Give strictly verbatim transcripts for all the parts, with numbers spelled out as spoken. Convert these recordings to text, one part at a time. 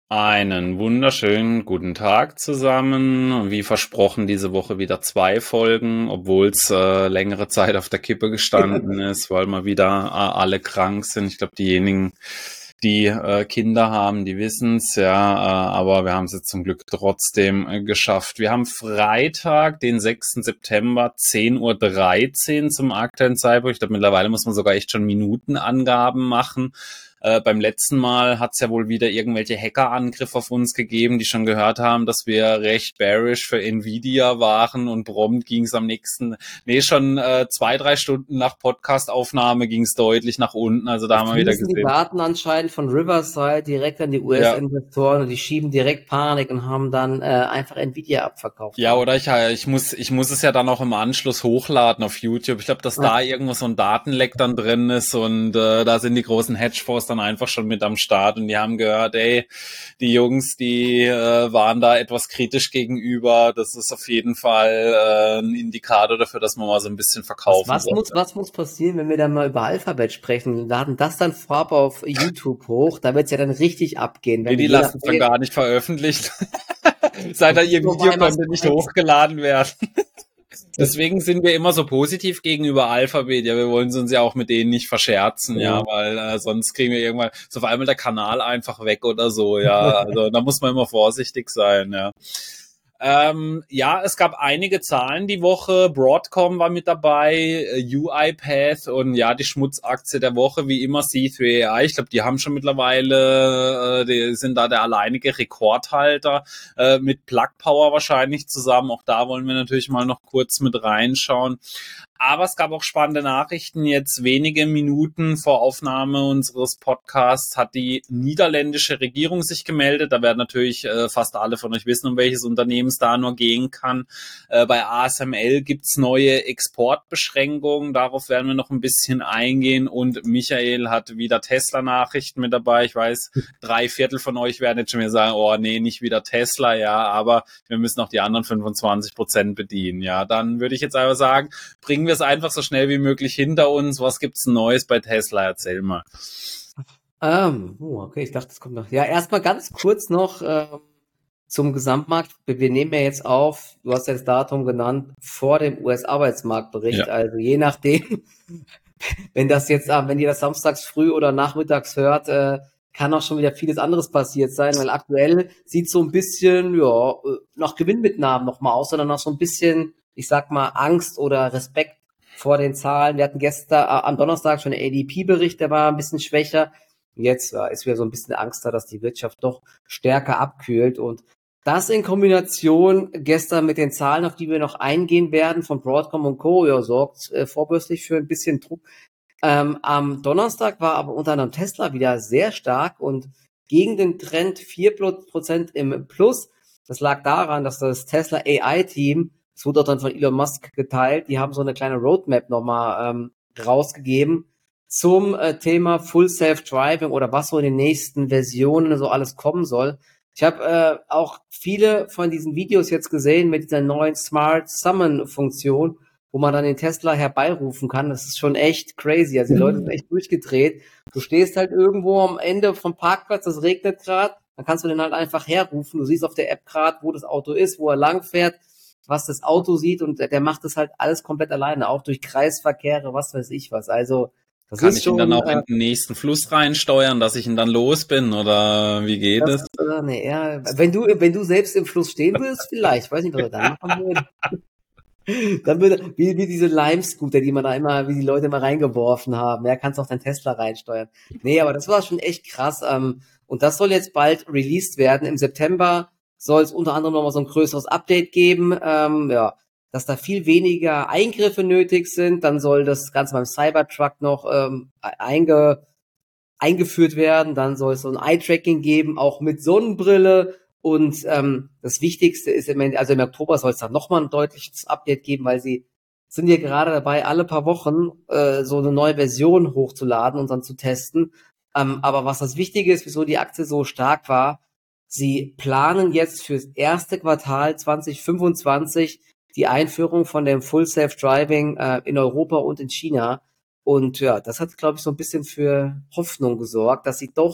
Einen wunderschönen guten Tag zusammen. Wie versprochen, diese Woche wieder zwei Folgen, obwohl es äh, längere Zeit auf der Kippe gestanden ist, weil mal wieder äh, alle krank sind. Ich glaube, diejenigen, die äh, Kinder haben, die wissen's, ja, äh, aber wir haben es jetzt zum Glück trotzdem äh, geschafft. Wir haben Freitag, den sechsten September, zehn Uhr dreizehn zum aktuellen Zeitpunkt. Ich glaube, mittlerweile muss man sogar echt schon Minutenangaben machen. Äh, beim letzten Mal hat es ja wohl wieder irgendwelche Hackerangriffe auf uns gegeben, die schon gehört haben, dass wir recht bearish für Nvidia waren, und prompt ging es am nächsten, nee, schon äh, zwei, drei Stunden nach Podcastaufnahme ging es deutlich nach unten. Also da Da haben wir wieder fließen die gesehen. Daten anscheinend von Riverside direkt an die U Ja. S-Investoren und die schieben direkt Panik und haben dann äh, einfach Nvidia abverkauft. Ja, oder ich, ich muss, ich muss es ja dann auch im Anschluss hochladen auf YouTube. Ich glaube, dass da irgendwo so ein Datenleck dann drin ist, und äh, da sind die großen Hedgefonds dann einfach schon mit am Start, und die haben gehört, ey, die Jungs, die äh, waren da etwas kritisch gegenüber. Das ist auf jeden Fall äh, ein Indikator dafür, dass man mal so ein bisschen verkaufen Was, was muss, was muss passieren, wenn wir dann mal über Alphabet sprechen? Wir laden das dann vorab auf YouTube hoch, da wird's ja dann richtig abgehen. Wenn Nee, die wir je lassen es dann nachdem- gar nicht veröffentlicht. Seit da ihr So Video einmal konnte nicht Spikes. hochgeladen werden. Deswegen sind wir immer so positiv gegenüber Alphabet. Ja, wir wollen uns ja auch mit denen nicht verscherzen, ja, Ja. weil äh, sonst kriegen wir irgendwann so auf einmal der Kanal einfach weg oder so, ja. Also da muss man immer vorsichtig sein, ja. Ähm, ja, es gab einige Zahlen die Woche. Broadcom war mit dabei, äh, UiPath und ja, die Schmutzaktie der Woche, wie immer C drei A I. Ich glaube, die haben schon mittlerweile, äh, die sind da der alleinige Rekordhalter, äh, mit Plug Power wahrscheinlich zusammen. Auch da wollen wir natürlich mal noch kurz mit reinschauen. Aber es gab auch spannende Nachrichten. Jetzt wenige Minuten vor Aufnahme unseres Podcasts hat die niederländische Regierung sich gemeldet. Da werden natürlich äh, fast alle von euch wissen, um welches Unternehmen es da nur gehen kann. Äh, bei A S M L gibt's neue Exportbeschränkungen. Darauf werden wir noch ein bisschen eingehen. Und Michael hat wieder Tesla-Nachrichten mit dabei. Ich weiß, drei Viertel von euch werden jetzt schon wieder sagen, oh nee, nicht wieder Tesla, ja, aber wir müssen auch die anderen fünfundzwanzig Prozent bedienen. Ja, dann würde ich jetzt einfach sagen, bringen wir es einfach so schnell wie möglich hinter uns. Was gibt's Neues bei Tesla? Erzähl mal. Ähm, oh, okay, ich dachte, das kommt noch. Ja, erstmal ganz kurz noch ähm, zum Gesamtmarkt. Wir nehmen ja jetzt auf, du hast ja das Datum genannt, vor dem U S-Arbeitsmarktbericht. Ja. Also je nachdem, wenn das jetzt, äh, wenn ihr das samstags früh oder nachmittags hört, äh, kann auch schon wieder vieles anderes passiert sein, weil aktuell sieht so ein bisschen, ja, äh, nach Gewinnmitnahmen nochmal aus, sondern nach so ein bisschen, ich sag mal, Angst oder Respekt vor den Zahlen. Wir hatten gestern, äh, am Donnerstag schon einen A D P-Bericht, der war ein bisschen schwächer. Jetzt äh, ist wieder so ein bisschen Angst da, dass die Wirtschaft doch stärker abkühlt, und das in Kombination gestern mit den Zahlen, auf die wir noch eingehen werden, von Broadcom und Co., ja, sorgt äh, vorbörslich für ein bisschen Druck. Ähm, am Donnerstag war aber unter anderem Tesla wieder sehr stark und gegen den Trend vier Prozent im Plus. Das lag daran, dass das Tesla A I-Team, das wurde dann von Elon Musk geteilt, die haben so eine kleine Roadmap nochmal ähm, rausgegeben zum äh, Thema Full Self-Driving oder was so in den nächsten Versionen so alles kommen soll. Ich habe äh, auch viele von diesen Videos jetzt gesehen mit dieser neuen Smart Summon-Funktion, wo man dann den Tesla herbeirufen kann. Das ist schon echt crazy. Also die Leute sind echt durchgedreht. Du stehst halt irgendwo am Ende vom Parkplatz, es regnet gerade, dann kannst du den halt einfach herrufen. Du siehst auf der App gerade, wo das Auto ist, wo er langfährt, was das Auto sieht, und der macht das halt alles komplett alleine, auch durch Kreisverkehre, was weiß ich was. Also das Kann ist ich ihn schon, dann auch äh, in den nächsten Fluss reinsteuern, dass ich ihn dann los bin, oder wie geht das, es? äh, nee, ja, wenn du, wenn du selbst im Fluss stehen würdest, vielleicht, weiß nicht, was er dann machen würde. Dann würde, wie, wie diese Lime-Scooter, die man da immer, wie die Leute immer reingeworfen haben, ja, kannst auch dein Tesla reinsteuern. Nee, aber das war schon echt krass, ähm, und das soll jetzt bald released werden. Im September soll es unter anderem nochmal so ein größeres Update geben, ähm, ja, dass da viel weniger Eingriffe nötig sind. Dann soll das Ganze beim Cybertruck noch ähm, einge, eingeführt werden. Dann soll es so ein Eye-Tracking geben, auch mit Sonnenbrille. Und ähm, das Wichtigste ist im Ende, also im Oktober soll es dann nochmal ein deutliches Update geben, weil sie sind ja gerade dabei, alle paar Wochen äh, so eine neue Version hochzuladen und dann zu testen. Ähm, aber was das Wichtige ist, wieso die Aktie so stark war, sie planen jetzt fürs erste Quartal zwanzig fünfundzwanzig die Einführung von dem Full Self-Driving äh, in Europa und in China. Und ja, das hat, glaube ich, so ein bisschen für Hoffnung gesorgt, dass sie doch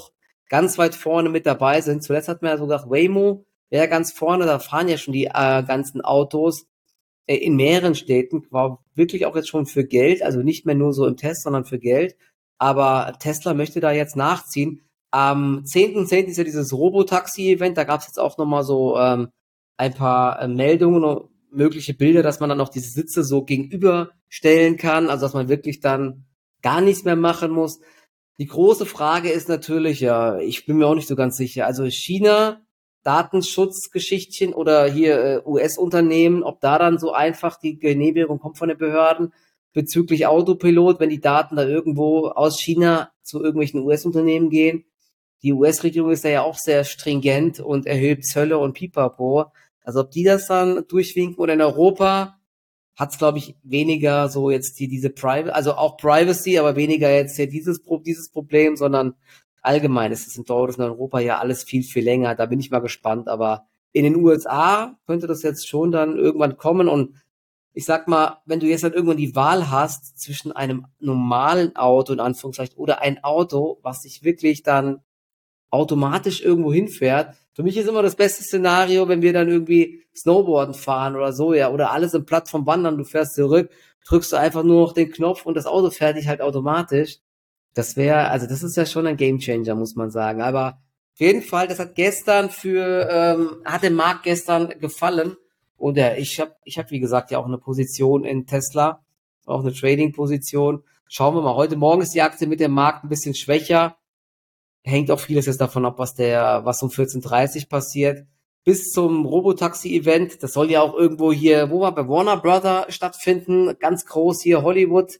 ganz weit vorne mit dabei sind. Zuletzt hat man ja so gedacht, Waymo wäre ganz vorne, da fahren ja schon die äh, ganzen Autos äh, in mehreren Städten, war wirklich auch jetzt schon für Geld, also nicht mehr nur so im Test, sondern für Geld. Aber Tesla möchte da jetzt nachziehen. Am zehnten zehnten ist ja dieses Robotaxi-Event, da gab es jetzt auch nochmal so ähm, ein paar äh, Meldungen und mögliche Bilder, dass man dann auch diese Sitze so gegenüberstellen kann, also dass man wirklich dann gar nichts mehr machen muss. Die große Frage ist natürlich, ja, ich bin mir auch nicht so ganz sicher, also China, Datenschutzgeschichtchen oder hier äh, U S-Unternehmen, ob da dann so einfach die Genehmigung kommt von den Behörden bezüglich Autopilot, wenn die Daten da irgendwo aus China zu irgendwelchen U S-Unternehmen gehen. Die U S-Regierung ist da ja auch sehr stringent und erhebt Zölle und Pipapo. Also ob die das dann durchwinken oder in Europa hat es, glaube ich, weniger so jetzt die diese Privacy, also auch Privacy, aber weniger jetzt hier dieses dieses Problem, sondern allgemein ist es in Deutschland und in Europa ja alles viel, viel länger. Da bin ich mal gespannt. Aber in den U S A könnte das jetzt schon dann irgendwann kommen. Und ich sag mal, wenn du jetzt dann irgendwann die Wahl hast zwischen einem normalen Auto, in Anführungszeichen, oder ein Auto, was sich wirklich dann automatisch irgendwo hinfährt. Für mich ist immer das beste Szenario, wenn wir dann irgendwie Snowboarden fahren oder so, ja, oder alles im Plattform wandern, du fährst zurück, drückst du einfach nur noch den Knopf und das Auto fährt dich halt automatisch. Das wäre, also das ist ja schon ein Gamechanger, muss man sagen. Aber auf jeden Fall, das hat gestern für, ähm, hat dem Markt gestern gefallen. Und ja, ich habe, ich hab, wie gesagt, ja auch eine Position in Tesla, auch eine Trading-Position. Schauen wir mal. Heute Morgen ist die Aktie mit dem Markt ein bisschen schwächer. Hängt auch vieles jetzt davon ab, was der, was um vierzehn Uhr dreißig passiert. Bis zum Robotaxi-Event. Das soll ja auch irgendwo hier, wo war bei Warner Brother stattfinden. Ganz groß hier Hollywood.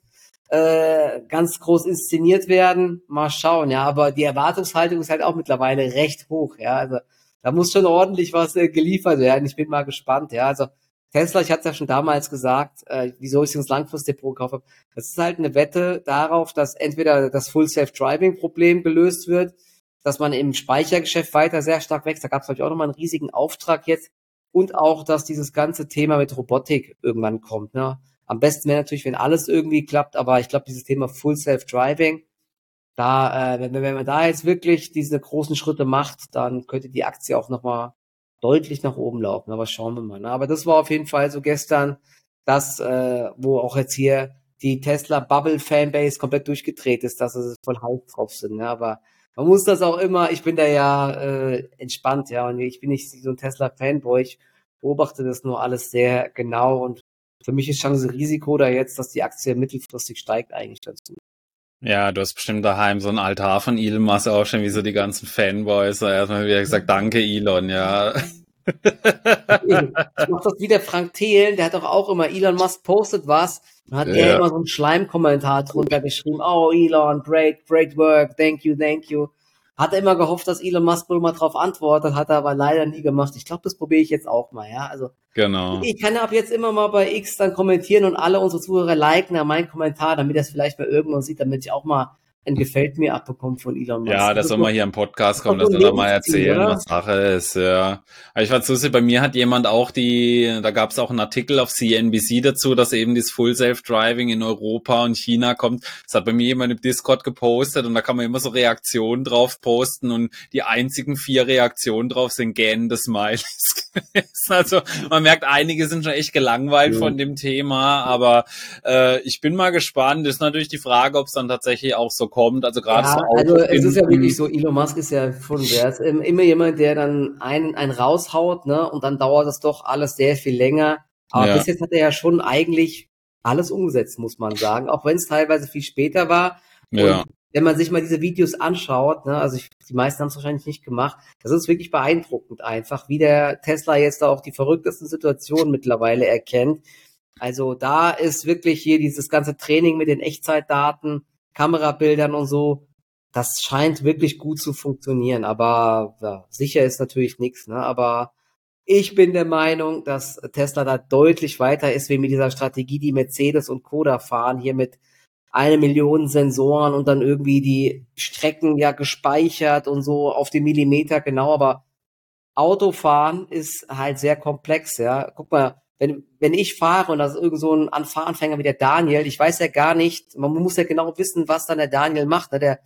Äh, ganz groß inszeniert werden. Mal schauen, ja. Aber die Erwartungshaltung ist halt auch mittlerweile recht hoch, ja. Also da muss schon ordentlich was äh, geliefert werden. Ich bin mal gespannt, ja. Also Tesla, ich hatte es ja schon damals gesagt, äh, wieso ich ins Langfristdepot gekauft habe. Das ist halt eine Wette darauf, dass entweder das Full Self-Driving-Problem gelöst wird, dass man im Speichergeschäft weiter sehr stark wächst. Da gab es, glaube ich, auch nochmal einen riesigen Auftrag jetzt. Und auch, dass dieses ganze Thema mit Robotik irgendwann kommt, ne. Am besten wäre natürlich, wenn alles irgendwie klappt, aber ich glaube, dieses Thema Full Self-Driving, da, äh, wenn, wenn man da jetzt wirklich diese großen Schritte macht, dann könnte die Aktie auch nochmal deutlich nach oben laufen. Aber schauen wir mal. Ne? Aber das war auf jeden Fall so gestern, das, äh, wo auch jetzt hier die Tesla-Bubble-Fanbase komplett durchgedreht ist, dass sie voll heiß drauf sind. Ne? Aber man muss das auch immer, ich bin da ja äh, entspannt, ja, und ich bin nicht so ein Tesla-Fanboy, ich beobachte das nur alles sehr genau und für mich ist Chance Risiko da jetzt, dass die Aktie mittelfristig steigt eigentlich dazu. Ja, du hast bestimmt daheim so ein Altar von Elon Musk auch schon, wie so die ganzen Fanboys. Erstmal wieder gesagt, danke Elon, ja. Ich mach das wie der Frank Thelen, der hat doch auch immer, Elon Musk postet was, und hat ja. er immer so einen Schleimkommentar drunter geschrieben, oh Elon, great, great work, thank you, thank you. Hat er immer gehofft, dass Elon Musk wohl mal drauf antwortet, hat er aber leider nie gemacht. Ich glaube, das probiere ich jetzt auch mal, ja. Also genau. Ich kann ab jetzt immer mal bei X dann kommentieren und alle unsere Zuhörer liken an meinen Kommentar, damit er es vielleicht mal irgendwann sieht, damit ich auch mal ein Gefällt mir abbekomme von Elon Musk. Ja, das soll mal hier im Podcast kommen, dass wir da mal erzählen, was Sache ist, ja. Aber ich fand's lustig, bei mir hat jemand auch die, da gab's auch einen Artikel auf C N B C dazu, dass eben das Full Self-Driving in Europa und China kommt. Das hat bei mir jemand im Discord gepostet und da kann man immer so Reaktionen drauf posten und die einzigen vier Reaktionen drauf sind gähnende Smileys. Also man merkt, einige sind schon echt gelangweilt ja. von dem Thema, aber äh, ich bin mal gespannt. Ist natürlich die Frage, ob es dann tatsächlich auch so kommt. Also gerade ja, so also es ist ja wirklich so, Elon Musk ist ja schon wer ist immer jemand, der dann einen, einen raushaut, ne, und dann dauert das doch alles sehr viel länger. Aber ja. bis jetzt hat er ja schon eigentlich alles umgesetzt, muss man sagen, auch wenn es teilweise viel später war. Ja. Und wenn man sich mal diese Videos anschaut, ne, also ich, die meisten haben es wahrscheinlich nicht gemacht, das ist wirklich beeindruckend einfach, wie der Tesla jetzt da auch die verrücktesten Situationen mittlerweile erkennt. Also da ist wirklich hier dieses ganze Training mit den Echtzeitdaten, Kamerabildern und so, das scheint wirklich gut zu funktionieren, aber ja, sicher ist natürlich nichts, ne? Aber ich bin der Meinung, dass Tesla da deutlich weiter ist, wie mit dieser Strategie, die Mercedes und Co. da fahren, hier mit eine Million Sensoren und dann irgendwie die Strecken ja gespeichert und so auf den Millimeter genau, aber Autofahren ist halt sehr komplex, ja. Guck mal, wenn, wenn ich fahre und das ist irgend so ein Fahranfänger wie der Daniel, ich weiß ja gar nicht, man muss ja genau wissen, was dann der Daniel macht, ne? Der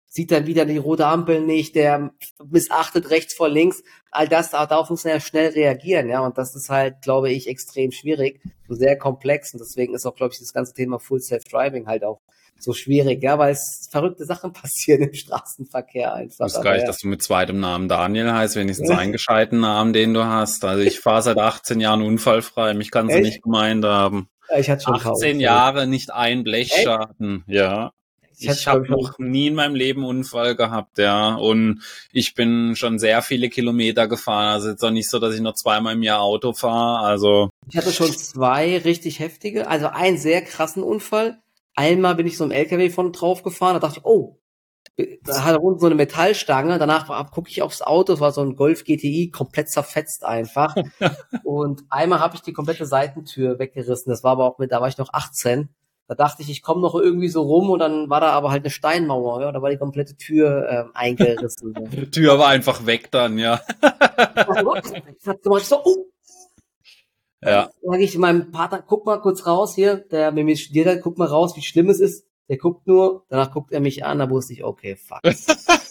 sieht dann wieder die rote Ampel nicht, der missachtet rechts vor links. All das, darauf muss man ja schnell reagieren, ja, und das ist halt, glaube ich, extrem schwierig, so sehr komplex, und deswegen ist auch, glaube ich, das ganze Thema Full Self-Driving halt auch so schwierig, ja, weil es verrückte Sachen passieren im Straßenverkehr einfach. Ich wusste gar nicht, ja. dass du mit zweitem Namen Daniel heißt, wenigstens einen gescheiten Namen, den du hast. Also ich fahre seit achtzehn Jahren unfallfrei, mich kannst du nicht gemeint haben. Ja, ich hatte schon achtzehn Jahre, nicht ein Blechschaden, Echt? ja. Ich, ich habe noch nie in meinem Leben Unfall gehabt, ja. Und ich bin schon sehr viele Kilometer gefahren. Also jetzt auch nicht so, dass ich noch zweimal im Jahr Auto fahre. Also ich hatte schon zwei richtig heftige, also einen sehr krassen Unfall. Einmal bin ich so im L K W von drauf gefahren, da dachte ich, oh, da hat er unten so eine Metallstange. Danach gucke ich aufs Auto, es war so ein Golf G T I, komplett zerfetzt einfach. Und einmal habe ich die komplette Seitentür weggerissen. Das war aber auch mit, da war ich noch achtzehn. Da dachte ich, ich komme noch irgendwie so rum, und dann war da aber halt eine Steinmauer, ja, da war die komplette Tür ähm, eingerissen. Die Tür war einfach weg dann, ja. Ich hab gemacht, so, oh. Ja. Dann sage ich meinem Partner, guck mal kurz raus hier, der mit mir studiert hat, guck mal raus, wie schlimm es ist. Der guckt nur, danach guckt er mich an, da wusste ich, okay, fuck. Das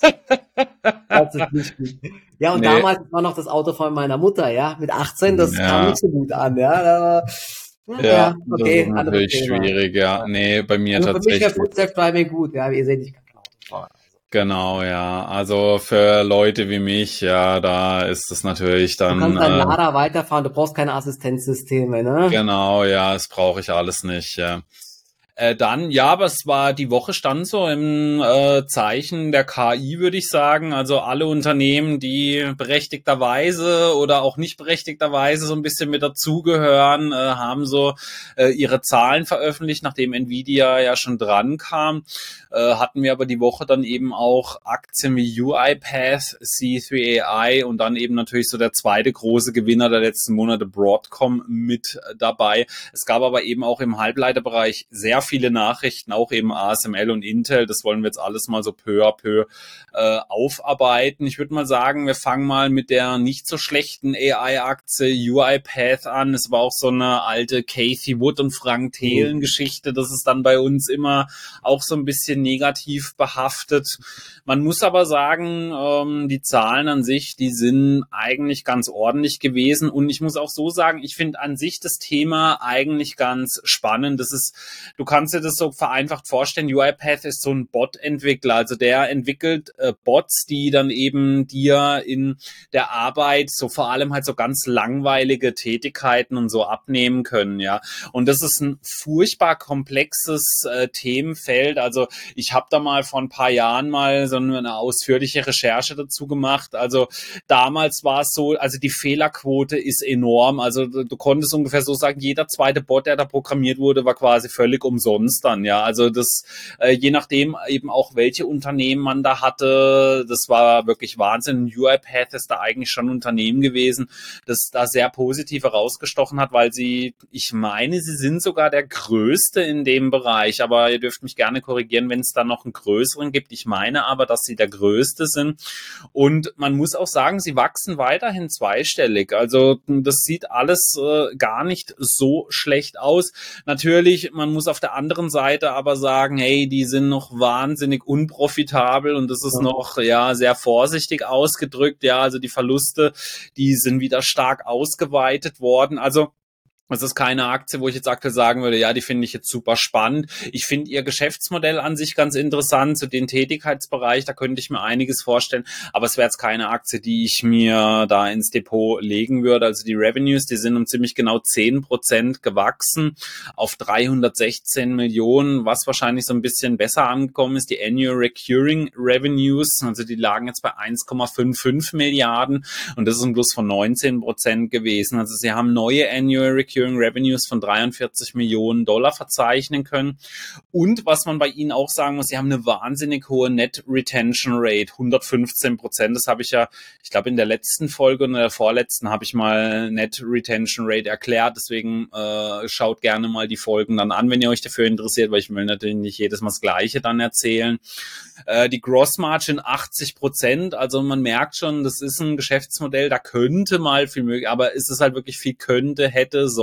ist nicht gut. Ja, und nee. Damals war noch das Auto von meiner Mutter, ja, mit achtzehn, das ja. kam nicht so gut an, ja. Da war, ja, ja, okay, das ist natürlich schwierig, ja. Nee, bei mir also tatsächlich. Für mich wäre Full Self-Driving gut, ja, ihr seht, ich kann kein Auto fahren. Genau, ja. Also für Leute wie mich, ja, da ist es natürlich dann. Du kannst dann äh, Lada weiterfahren, du brauchst keine Assistenzsysteme, ne? Genau, ja, das brauche ich alles nicht, ja. Äh, dann, ja, aber es war, die Woche stand so im äh, Zeichen der K I, würde ich sagen. Also alle Unternehmen, die berechtigterweise oder auch nicht berechtigterweise so ein bisschen mit dazugehören, äh, haben so äh, ihre Zahlen veröffentlicht, nachdem Nvidia ja schon dran kam. Äh, hatten wir aber die Woche dann eben auch Aktien wie UiPath, C drei A I und dann eben natürlich so der zweite große Gewinner der letzten Monate, Broadcom, mit dabei. Es gab aber eben auch im Halbleiterbereich sehr viele Nachrichten, auch eben A S M L und Intel. Das wollen wir jetzt alles mal so peu à peu äh, aufarbeiten. Ich würde mal sagen, wir fangen mal mit der nicht so schlechten A I-Aktie UiPath an. Es war auch so eine alte Cathie Wood und Frank Thelen Geschichte. Das ist dann bei uns immer auch so ein bisschen negativ behaftet. Man muss aber sagen, ähm, die Zahlen an sich, die sind eigentlich ganz ordentlich gewesen. Und ich muss auch so sagen, ich finde an sich das Thema eigentlich ganz spannend. Das ist, du kannst dir das so vereinfacht vorstellen, UiPath ist so ein Bot-Entwickler, also der entwickelt äh, Bots, die dann eben dir in der Arbeit so vor allem halt so ganz langweilige Tätigkeiten und so abnehmen können, ja. Und das ist ein furchtbar komplexes äh, Themenfeld. Also ich habe da mal vor ein paar Jahren mal so eine ausführliche Recherche dazu gemacht. Also damals war es so, also die Fehlerquote ist enorm. Also du, du konntest ungefähr so sagen, jeder zweite Bot, der da programmiert wurde, war quasi völlig umsonst dann, ja, also das, äh, je nachdem eben auch, welche Unternehmen man da hatte, das war wirklich Wahnsinn. UiPath ist da eigentlich schon ein Unternehmen gewesen, das da sehr positiv herausgestochen hat, weil sie, ich meine, sie sind sogar der Größte in dem Bereich, aber ihr dürft mich gerne korrigieren, wenn es da noch einen größeren gibt. Ich meine aber, dass sie der Größte sind, und man muss auch sagen, sie wachsen weiterhin zweistellig, also das sieht alles äh, gar nicht so schlecht aus. Natürlich, man muss auf der anderen Seite aber sagen, hey, die sind noch wahnsinnig unprofitabel, und das ist noch, ja, sehr vorsichtig ausgedrückt, ja, also die Verluste, die sind wieder stark ausgeweitet worden, also das ist keine Aktie, wo ich jetzt aktuell sagen würde, ja, die finde ich jetzt super spannend. Ich finde ihr Geschäftsmodell an sich ganz interessant, zu den Tätigkeitsbereich, da könnte ich mir einiges vorstellen, aber es wäre jetzt keine Aktie, die ich mir da ins Depot legen würde. Also die Revenues, die sind um ziemlich genau zehn Prozent gewachsen auf dreihundertsechzehn Millionen, was wahrscheinlich so ein bisschen besser angekommen ist. Die Annual Recurring Revenues, also die lagen jetzt bei eins Komma fünfundfünfzig Milliarden, und das ist ein Plus von neunzehn Prozent gewesen. Also sie haben neue Annual Recurring Revenues von dreiundvierzig Millionen Dollar verzeichnen können. Und was man bei ihnen auch sagen muss, sie haben eine wahnsinnig hohe Net Retention Rate, hundertfünfzehn Prozent. Das habe ich ja, ich glaube in der letzten Folge und in der vorletzten habe ich mal Net Retention Rate erklärt. Deswegen äh, schaut gerne mal die Folgen dann an, wenn ihr euch dafür interessiert, weil ich will natürlich nicht jedes Mal das Gleiche dann erzählen. Äh, die Gross Margin achtzig Prozent. Also man merkt schon, das ist ein Geschäftsmodell, da könnte mal viel möglich, aber ist es halt wirklich viel könnte, hätte, soll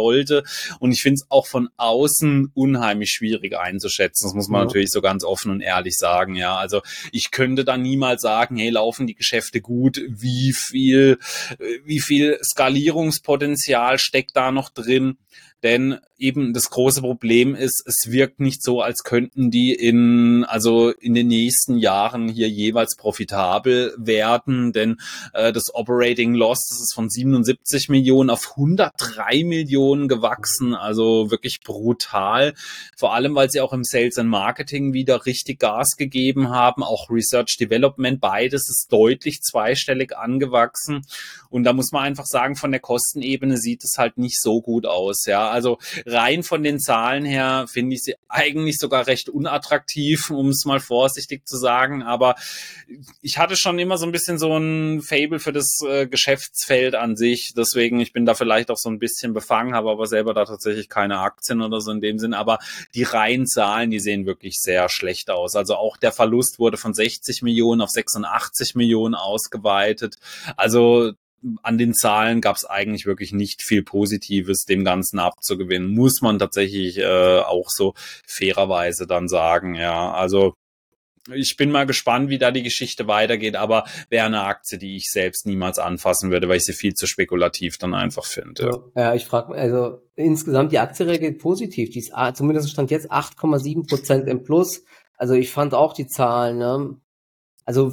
sollte. Und ich finde es auch von außen unheimlich schwierig einzuschätzen. Das muss man ja. natürlich so ganz offen und ehrlich sagen. Ja, also ich könnte da niemals sagen, hey, laufen die Geschäfte gut? Wie viel, wie viel Skalierungspotenzial steckt da noch drin? Denn eben das große Problem ist, es wirkt nicht so, als könnten die in, also in den nächsten Jahren hier jeweils profitabel werden, denn äh, das Operating Loss, das ist von siebenundsiebzig Millionen auf hundertdrei Millionen gewachsen, also wirklich brutal. Vor allem, weil sie auch im Sales and Marketing wieder richtig Gas gegeben haben, auch Research Development, beides ist deutlich zweistellig angewachsen. Und da muss man einfach sagen, von der Kostenebene sieht es halt nicht so gut aus, ja. Also rein von den Zahlen her finde ich sie eigentlich sogar recht unattraktiv, um es mal vorsichtig zu sagen. Aber ich hatte schon immer so ein bisschen so ein Faible für das äh, Geschäftsfeld an sich. Deswegen, ich bin da vielleicht auch so ein bisschen befangen, habe aber selber da tatsächlich keine Aktien oder so in dem Sinn. Aber die reinen Zahlen, die sehen wirklich sehr schlecht aus. Also auch der Verlust wurde von sechzig Millionen auf sechsundachtzig Millionen ausgeweitet. Also an den Zahlen gab es eigentlich wirklich nicht viel Positives dem Ganzen abzugewinnen, muss man tatsächlich äh, auch so fairerweise dann sagen, ja, also ich bin mal gespannt, wie da die Geschichte weitergeht, aber wäre eine Aktie, die ich selbst niemals anfassen würde, weil ich sie viel zu spekulativ dann einfach finde. Ja, ja ich frage, also insgesamt die Aktie reagiert positiv, die ist zumindest stand jetzt acht Komma sieben Prozent im Plus, also ich fand auch die Zahlen, ne? Also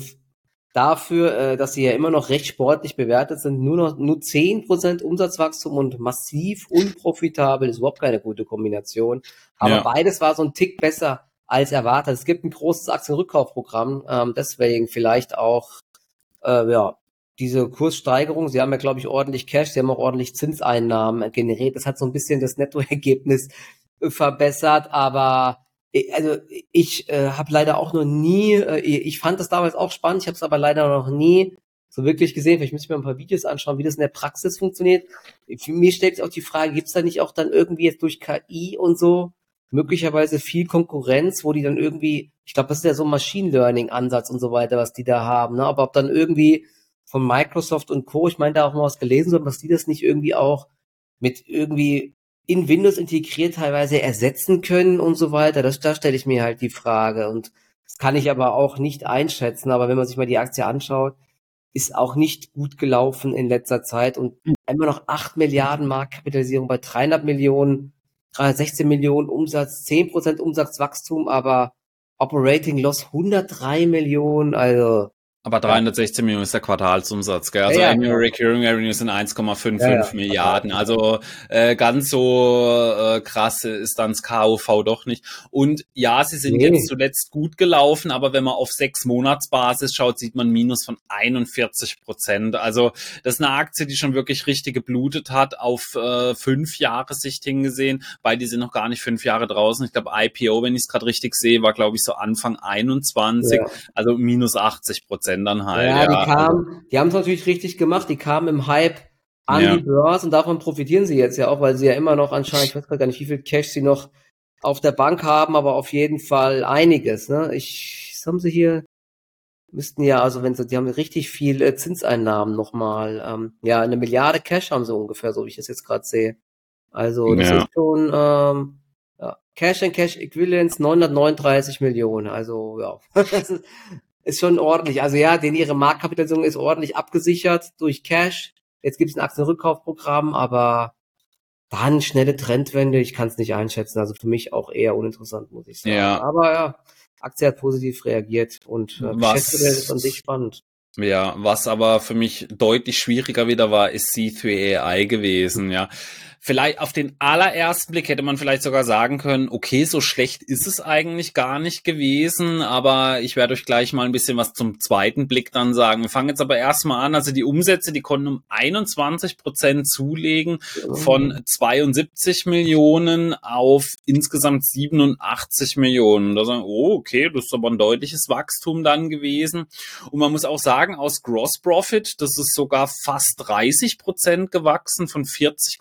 dafür, äh, dass sie ja immer noch recht sportlich bewertet sind, nur noch nur zehn Prozent Umsatzwachstum und massiv unprofitabel, ist überhaupt keine gute Kombination. Aber ja. beides war so ein Tick besser als erwartet. Es gibt ein großes Aktienrückkaufprogramm, ähm, deswegen vielleicht auch äh, ja diese Kurssteigerung. Sie haben ja, glaube ich, ordentlich Cash, sie haben auch ordentlich Zinseinnahmen generiert. Das hat so ein bisschen das Nettoergebnis verbessert, aber also ich äh, habe leider auch noch nie, äh, ich fand das damals auch spannend, ich habe es aber leider noch nie so wirklich gesehen. Vielleicht müsste ich mir ein paar Videos anschauen, wie das in der Praxis funktioniert. Für mich stellt sich auch die Frage, gibt es da nicht auch dann irgendwie jetzt durch K I und so möglicherweise viel Konkurrenz, wo die dann irgendwie, ich glaube, das ist ja so ein Machine Learning Ansatz und so weiter, was die da haben, ne? Aber ob dann irgendwie von Microsoft und Co., ich meine, da auch mal was gelesen wird, was die das nicht irgendwie auch mit irgendwie in Windows integriert teilweise ersetzen können und so weiter. Das, da stelle ich mir halt die Frage und das kann ich aber auch nicht einschätzen. Aber wenn man sich mal die Aktie anschaut, ist auch nicht gut gelaufen in letzter Zeit und immer noch acht Milliarden Marktkapitalisierung bei dreihundert Millionen, dreihundertsechzehn Millionen Umsatz, zehn Prozent Umsatzwachstum, aber Operating Loss hundertdrei Millionen, also aber dreihundertsechzehn Millionen ist der Quartalsumsatz, gell? Also ja, ja, Annual genau. Recurring Revenue sind eins Komma fünfundfünfzig ja, ja. Milliarden. Also äh, ganz so äh, krass ist dann das K U V doch nicht. Und ja, sie sind nee. jetzt zuletzt gut gelaufen, aber wenn man auf sechs Monatsbasis schaut, sieht man Minus von einundvierzig Prozent. Also das ist eine Aktie, die schon wirklich richtig geblutet hat, auf äh, fünf Jahre Sicht hingesehen, weil die sind noch gar nicht fünf Jahre draußen. Ich glaube, I P O, wenn ich es gerade richtig sehe, war glaube ich so Anfang einundzwanzig, ja. also minus achtzig Prozent. Dann halt, ja, die ja, kamen, also. die haben es natürlich richtig gemacht, die kamen im Hype an ja. die Börse und davon profitieren sie jetzt ja auch, weil sie ja immer noch anscheinend, ich weiß gar nicht, wie viel Cash sie noch auf der Bank haben, aber auf jeden Fall einiges, ne? Ich, was haben sie hier, müssten ja, also wenn sie, die haben richtig viel äh, Zinseinnahmen nochmal, ähm, ja, eine Milliarde Cash haben sie ungefähr, so wie ich das jetzt gerade sehe. Also das ja. ist schon, ähm, ja, Cash and Cash Equivalents neunhundertneununddreißig Millionen, also ja, das ist ist schon ordentlich. Also ja, denn ihre Marktkapitalisierung ist ordentlich abgesichert durch Cash. Jetzt gibt es ein Aktienrückkaufprogramm, aber dann schnelle Trendwende, ich kann es nicht einschätzen. Also für mich auch eher uninteressant, muss ich sagen. Ja. Aber ja, Aktie hat positiv reagiert und äh, Geschäftsmodell ist an sich spannend. Ja, was aber für mich deutlich schwieriger wieder war, ist C drei A I gewesen, ja. Vielleicht auf den allerersten Blick hätte man vielleicht sogar sagen können, okay, so schlecht ist es eigentlich gar nicht gewesen, aber ich werde euch gleich mal ein bisschen was zum zweiten Blick dann sagen. Wir fangen jetzt aber erstmal an, also die Umsätze, die konnten um einundzwanzig Prozent zulegen, von zweiundsiebzig Millionen auf insgesamt siebenundachtzig Millionen. Da sagen, oh, okay, das ist aber ein deutliches Wachstum dann gewesen. Und man muss auch sagen, aus Gross Profit, das ist sogar fast dreißig Prozent gewachsen, von vierzig Komma fünf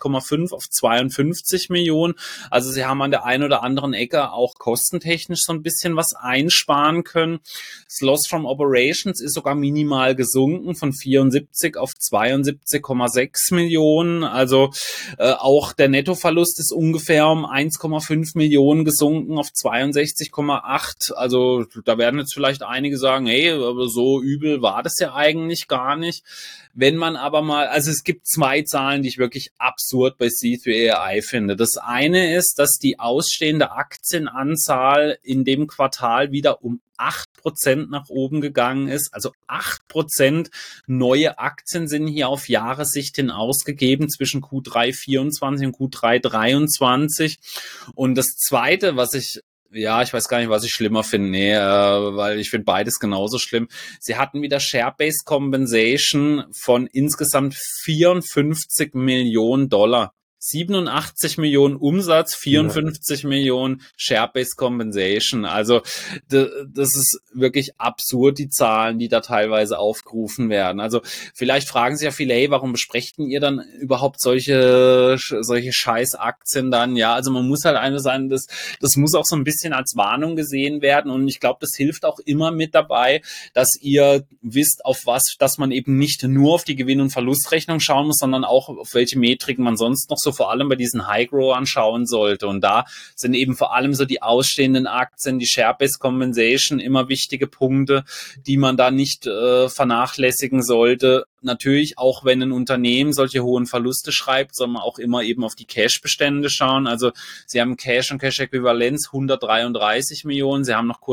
fünf auf zweiundfünfzig Millionen. Also sie haben an der einen oder anderen Ecke auch kostentechnisch so ein bisschen was einsparen können. Das Loss from Operations ist sogar minimal gesunken von vierundsiebzig auf zweiundsiebzig Komma sechs Millionen. Also äh, auch der Nettoverlust ist ungefähr um eins Komma fünf Millionen gesunken auf zweiundsechzig Komma acht. Also da werden jetzt vielleicht einige sagen, hey, aber so übel war das ja eigentlich gar nicht. Wenn man aber mal, also es gibt zwei Zahlen, die ich wirklich absurd bei C drei A I finde. Das eine ist, dass die ausstehende Aktienanzahl in dem Quartal wieder um acht Prozent nach oben gegangen ist. Also acht Prozent neue Aktien sind hier auf Jahressicht hin ausgegeben zwischen Q drei vierundzwanzig und Q drei dreiundzwanzig. Und das Zweite, was ich Ja, ich weiß gar nicht, was ich schlimmer finde. Nee, äh, weil ich finde beides genauso schlimm. Sie hatten wieder Share-Based Compensation von insgesamt vierundfünfzig Millionen Dollar. siebenundachtzig Millionen Umsatz, vierundfünfzig ja. Millionen Share-Based Compensation. Also d- das ist wirklich absurd, die Zahlen, die da teilweise aufgerufen werden. Also vielleicht fragen sich ja viele, hey, warum besprechen ihr dann überhaupt solche solche Scheißaktien dann? Ja, also man muss halt eine sein, das das muss auch so ein bisschen als Warnung gesehen werden und ich glaube, das hilft auch immer mit dabei, dass ihr wisst, auf was, dass man eben nicht nur auf die Gewinn- und Verlustrechnung schauen muss, sondern auch auf welche Metriken man sonst noch so vor allem bei diesen High-Growern schauen sollte. Und da sind eben vor allem so die ausstehenden Aktien, die Share-Based Compensation immer wichtige Punkte, die man da nicht äh, vernachlässigen sollte. Natürlich, auch wenn ein Unternehmen solche hohen Verluste schreibt, soll man auch immer eben auf die Cash-Bestände schauen. Also sie haben Cash und Cash-Äquivalenz hundertdreiunddreißig Millionen. Sie haben noch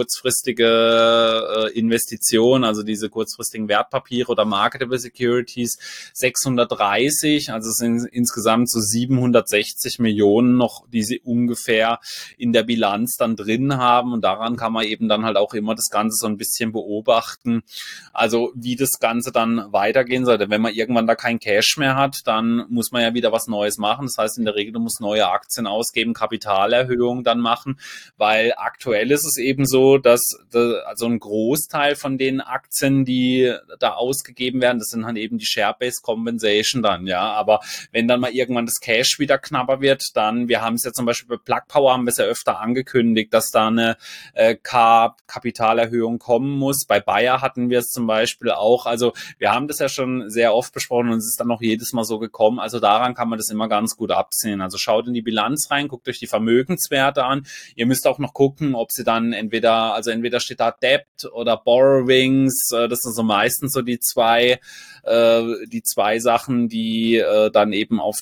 kurzfristige äh, Investitionen, also diese kurzfristigen Wertpapiere oder Marketable Securities sechshundertdreißig. Also es sind insgesamt so siebenhundertsechzig Millionen noch, die sie ungefähr in der Bilanz dann drin haben. Und daran kann man eben dann halt auch immer das Ganze so ein bisschen beobachten. Also wie das Ganze dann weitergehen sollte. Wenn man irgendwann da kein Cash mehr hat, dann muss man ja wieder was Neues machen. Das heißt, in der Regel, du musst neue Aktien ausgeben, Kapitalerhöhungen dann machen, weil aktuell ist es eben so, dass also ein Großteil von den Aktien, die da ausgegeben werden, das sind halt eben die Share-Based Compensation dann, ja. Aber wenn dann mal irgendwann das Cash wieder knapper wird, dann, wir haben es ja zum Beispiel bei Plug Power, haben wir es ja öfter angekündigt, dass da eine äh, Kapitalerhöhung kommen muss. Bei Bayer hatten wir es zum Beispiel auch. Also wir haben das ja schon sehr oft besprochen und es ist dann noch jedes Mal so gekommen. Also daran kann man das immer ganz gut absehen. Also schaut in die Bilanz rein, guckt euch die Vermögenswerte an. Ihr müsst auch noch gucken, ob sie dann entweder, also entweder steht da Debt oder Borrowings. Das sind so meistens so die zwei, äh, die zwei Sachen, die äh, dann eben auf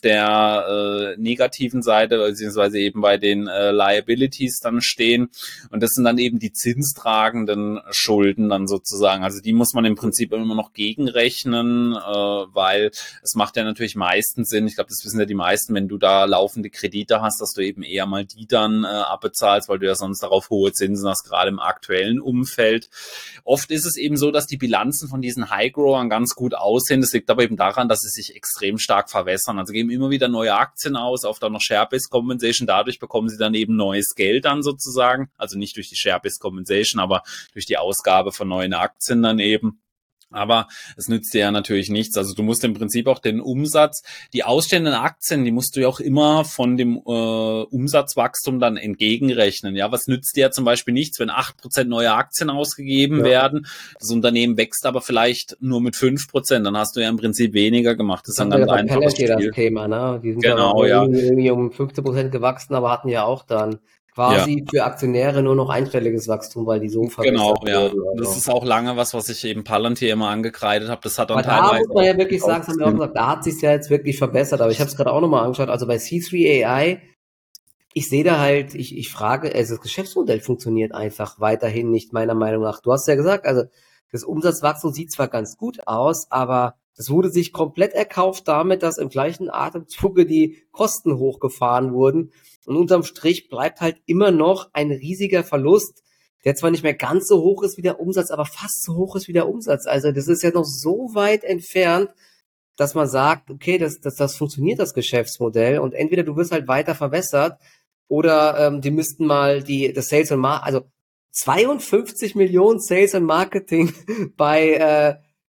der äh, negativen Seite, beziehungsweise eben bei den äh, Liabilities dann stehen. Und das sind dann eben die zinstragenden Schulden dann sozusagen. Also die muss man im Prinzip immer noch gegenrechnen, äh, weil es macht ja natürlich meistens Sinn, ich glaube, das wissen ja die meisten, wenn du da laufende Kredite hast, dass du eben eher mal die dann äh, abbezahlst, weil du ja sonst darauf hohe Zinsen hast, gerade im aktuellen Umfeld. Oft ist es eben so, dass die Bilanzen von diesen High-Growern ganz gut aussehen. Das liegt aber eben daran, dass sie sich extrem stark verwässern. Also geben immer wieder neue Aktien aus, oft auch noch Share-Based Compensation. Dadurch bekommen sie dann eben neues Geld dann sozusagen. Also nicht durch die Share-Based Compensation, aber durch die Ausgabe von neuen Aktien dann eben. Aber es nützt dir ja natürlich nichts. Also du musst im Prinzip auch den Umsatz, die ausstehenden Aktien, die musst du ja auch immer von dem äh, Umsatzwachstum dann entgegenrechnen. Ja, was nützt dir ja zum Beispiel nichts, wenn acht Prozent neue Aktien ausgegeben ja. werden, das Unternehmen wächst aber vielleicht nur mit fünf Prozent, dann hast du ja im Prinzip weniger gemacht. Das ist ein ganz einfaches Spiel. Das Thema, ne? Die sind genau, ja, ja. irgendwie um fünfzehn Prozent gewachsen, aber hatten ja auch dann quasi ja. für Aktionäre nur noch einstelliges Wachstum, weil die so verbessert Genau, ja. wurden. Also. Das ist auch lange was, was ich eben Palantir immer angekreidet habe. Das hat dann aber teilweise... da muss man ja wirklich sagen, das haben wir auch gesagt, da hat sich ja jetzt wirklich verbessert. Aber ich habe es gerade auch nochmal angeschaut. Also bei C drei A I, ich sehe da halt, ich, ich frage, also das Geschäftsmodell funktioniert einfach weiterhin nicht, meiner Meinung nach. Du hast ja gesagt, also das Umsatzwachstum sieht zwar ganz gut aus, aber das wurde sich komplett erkauft damit, dass im gleichen Atemzuge die Kosten hochgefahren wurden. Und unterm Strich bleibt halt immer noch ein riesiger Verlust, der zwar nicht mehr ganz so hoch ist wie der Umsatz, aber fast so hoch ist wie der Umsatz. Also das ist ja noch so weit entfernt, dass man sagt, okay, das, das, das funktioniert, das Geschäftsmodell. Und entweder du wirst halt weiter verwässert oder ähm, die müssten mal die das Sales und Marketing, also zweiundfünfzig Millionen Sales und Marketing bei äh,